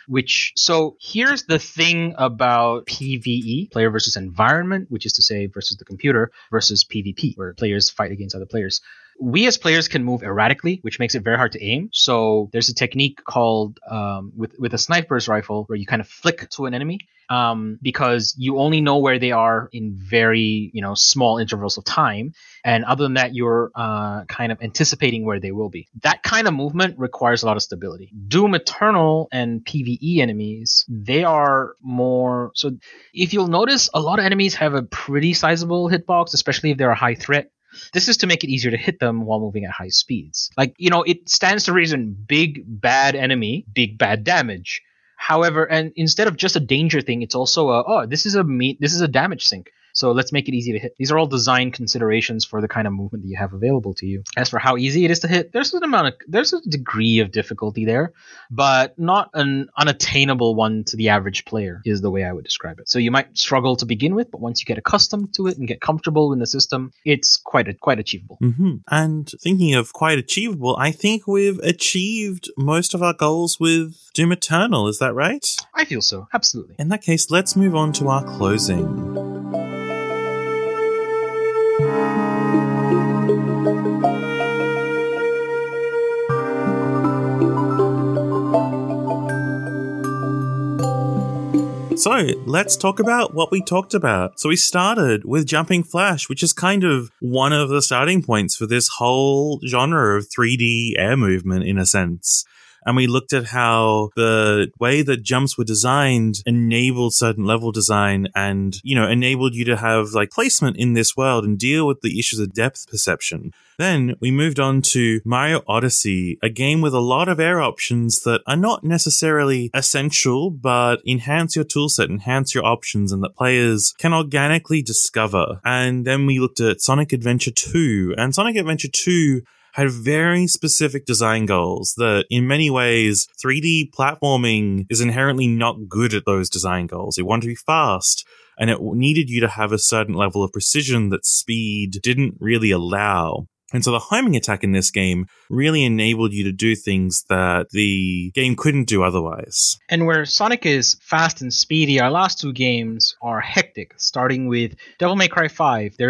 So here's the thing about PvE, player versus environment, which is to say versus the computer, versus PvP, where players fight against other players. We as players can move erratically, which makes it very hard to aim. So there's a technique called with a sniper's rifle where you kind of flick to an enemy because you only know where they are in very small intervals of time, and other than that, you're kind of anticipating where they will be. That kind of movement requires a lot of stability. Doom Eternal and PvE enemies, they are more so. If you'll notice, a lot of enemies have a pretty sizable hitbox, especially if they're a high threat. This is to make it easier to hit them while moving at high speeds. Like, it stands to reason, big bad enemy, big bad damage. However, and instead of just a danger thing, it's also this is a damage sink. So let's make it easy to hit. These are all design considerations for the kind of movement that you have available to you. As for how easy it is to hit, there's a degree of difficulty there, but not an unattainable one to the average player is the way I would describe it. So you might struggle to begin with, but once you get accustomed to it and get comfortable in the system, it's quite achievable. Mm-hmm. And thinking of quite achievable, I think we've achieved most of our goals with Doom Eternal. Is that right? I feel so. Absolutely. In that case, let's move on to our closing. So let's talk about what we talked about. So we started with Jumping Flash, which is kind of one of the starting points for this whole genre of 3D air movement in a sense. And we looked at how the way that jumps were designed enabled certain level design and, enabled you to have like placement in this world and deal with the issues of depth perception. Then we moved on to Mario Odyssey, a game with a lot of air options that are not necessarily essential, but enhance your toolset, enhance your options, and that players can organically discover. And then we looked at Sonic Adventure 2, and Sonic Adventure 2 had very specific design goals that in many ways 3D platforming is inherently not good at those design goals. It wanted to be fast and it needed you to have a certain level of precision that speed didn't really allow. And so the homing attack in this game really enabled you to do things that the game couldn't do otherwise. And where Sonic is fast and speedy, our last two games are hectic, starting with Devil May Cry 5. There's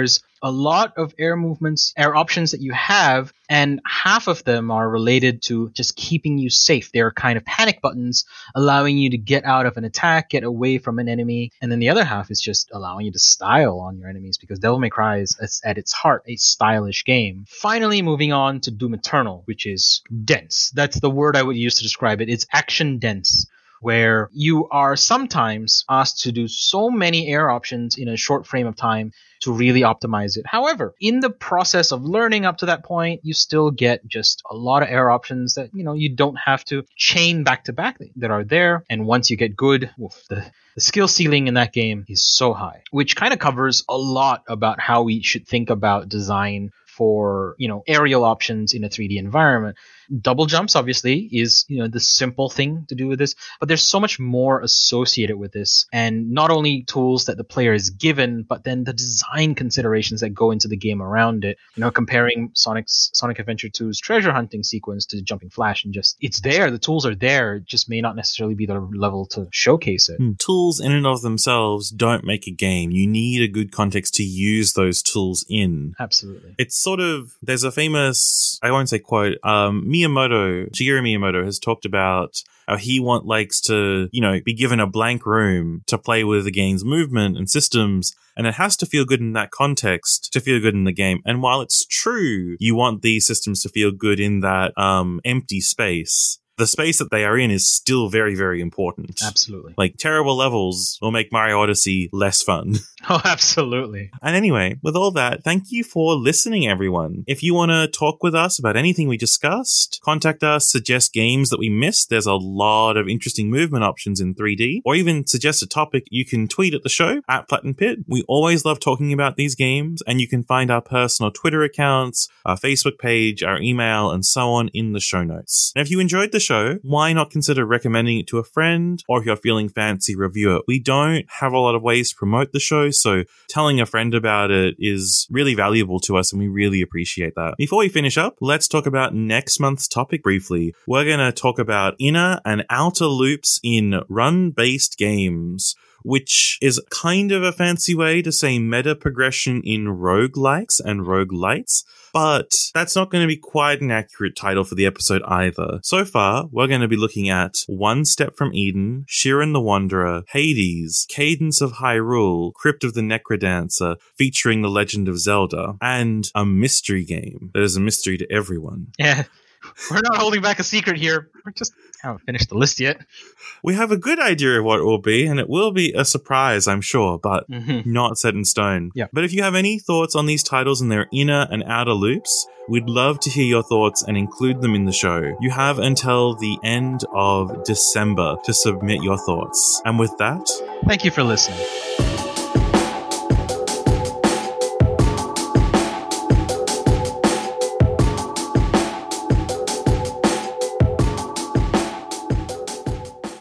a lot of air options that you have, and half of them are related to just keeping you safe. They're kind of panic buttons, allowing you to get out of an attack, get away from an enemy, and then the other half is just allowing you to style on your enemies, because Devil May Cry is at its heart a stylish game. Finally, moving on to Doom Eternal, which is dense. That's the word I would use to describe it. It's action dense, where you are sometimes asked to do so many air options in a short frame of time to really optimize it. However, in the process of learning up to that point, you still get just a lot of air options that, you don't have to chain back to back that are there. And once you get good, the skill ceiling in that game is so high, which kind of covers a lot about how we should think about design for, aerial options in a 3D environment. Double jumps, obviously, is, the simple thing to do with this, but there's so much more associated with this, and not only tools that the player is given, but then the design considerations that go into the game around it. Comparing Sonic Adventure 2's treasure hunting sequence to Jumping Flash, and just, it's there, the tools are there, it just may not necessarily be the level to showcase it. Tools in and of themselves don't make a game. You need a good context to use those tools in. Absolutely. It's sort of, there's a famous, I won't say quote, Shigeru Miyamoto has talked about how he likes to, be given a blank room to play with the game's movement and systems, and it has to feel good in that context to feel good in the game. And while it's true, you want these systems to feel good in that empty space, the space that they are in is still very, very important. Absolutely. Like, terrible levels will make Mario Odyssey less fun. Oh, absolutely. And anyway, with all that, thank you for listening, everyone. If you want to talk with us about anything we discussed, contact us, suggest games that we missed. There's a lot of interesting movement options in 3D, or even suggest a topic. You can tweet at the show, at Platin Pit. We always love talking about these games, and you can find our personal Twitter accounts, our Facebook page, our email, and so on in the show notes. And if you enjoyed the show, why not consider recommending it to a friend, or if you're feeling fancy, review it. We don't have a lot of ways to promote the show, so telling a friend about it is really valuable to us, and we really appreciate that. Before we finish up, let's talk about next month's topic briefly. We're going to talk about inner and outer loops in run-based games, which is kind of a fancy way to say meta progression in roguelikes and roguelites, but that's not going to be quite an accurate title for the episode either. So far, we're going to be looking at One Step from Eden, Shiren the Wanderer, Hades, Cadence of Hyrule, Crypt of the Necrodancer, featuring The Legend of Zelda, and a mystery game that is a mystery to everyone. Yeah. We're not holding back a secret here. We just haven't finished the list yet. We have a good idea of what it will be, and it will be a surprise, I'm sure, but not set in stone. Yeah. But if you have any thoughts on these titles and their inner and outer loops, we'd love to hear your thoughts and include them in the show. You have until the end of December to submit your thoughts. And with that, thank you for listening.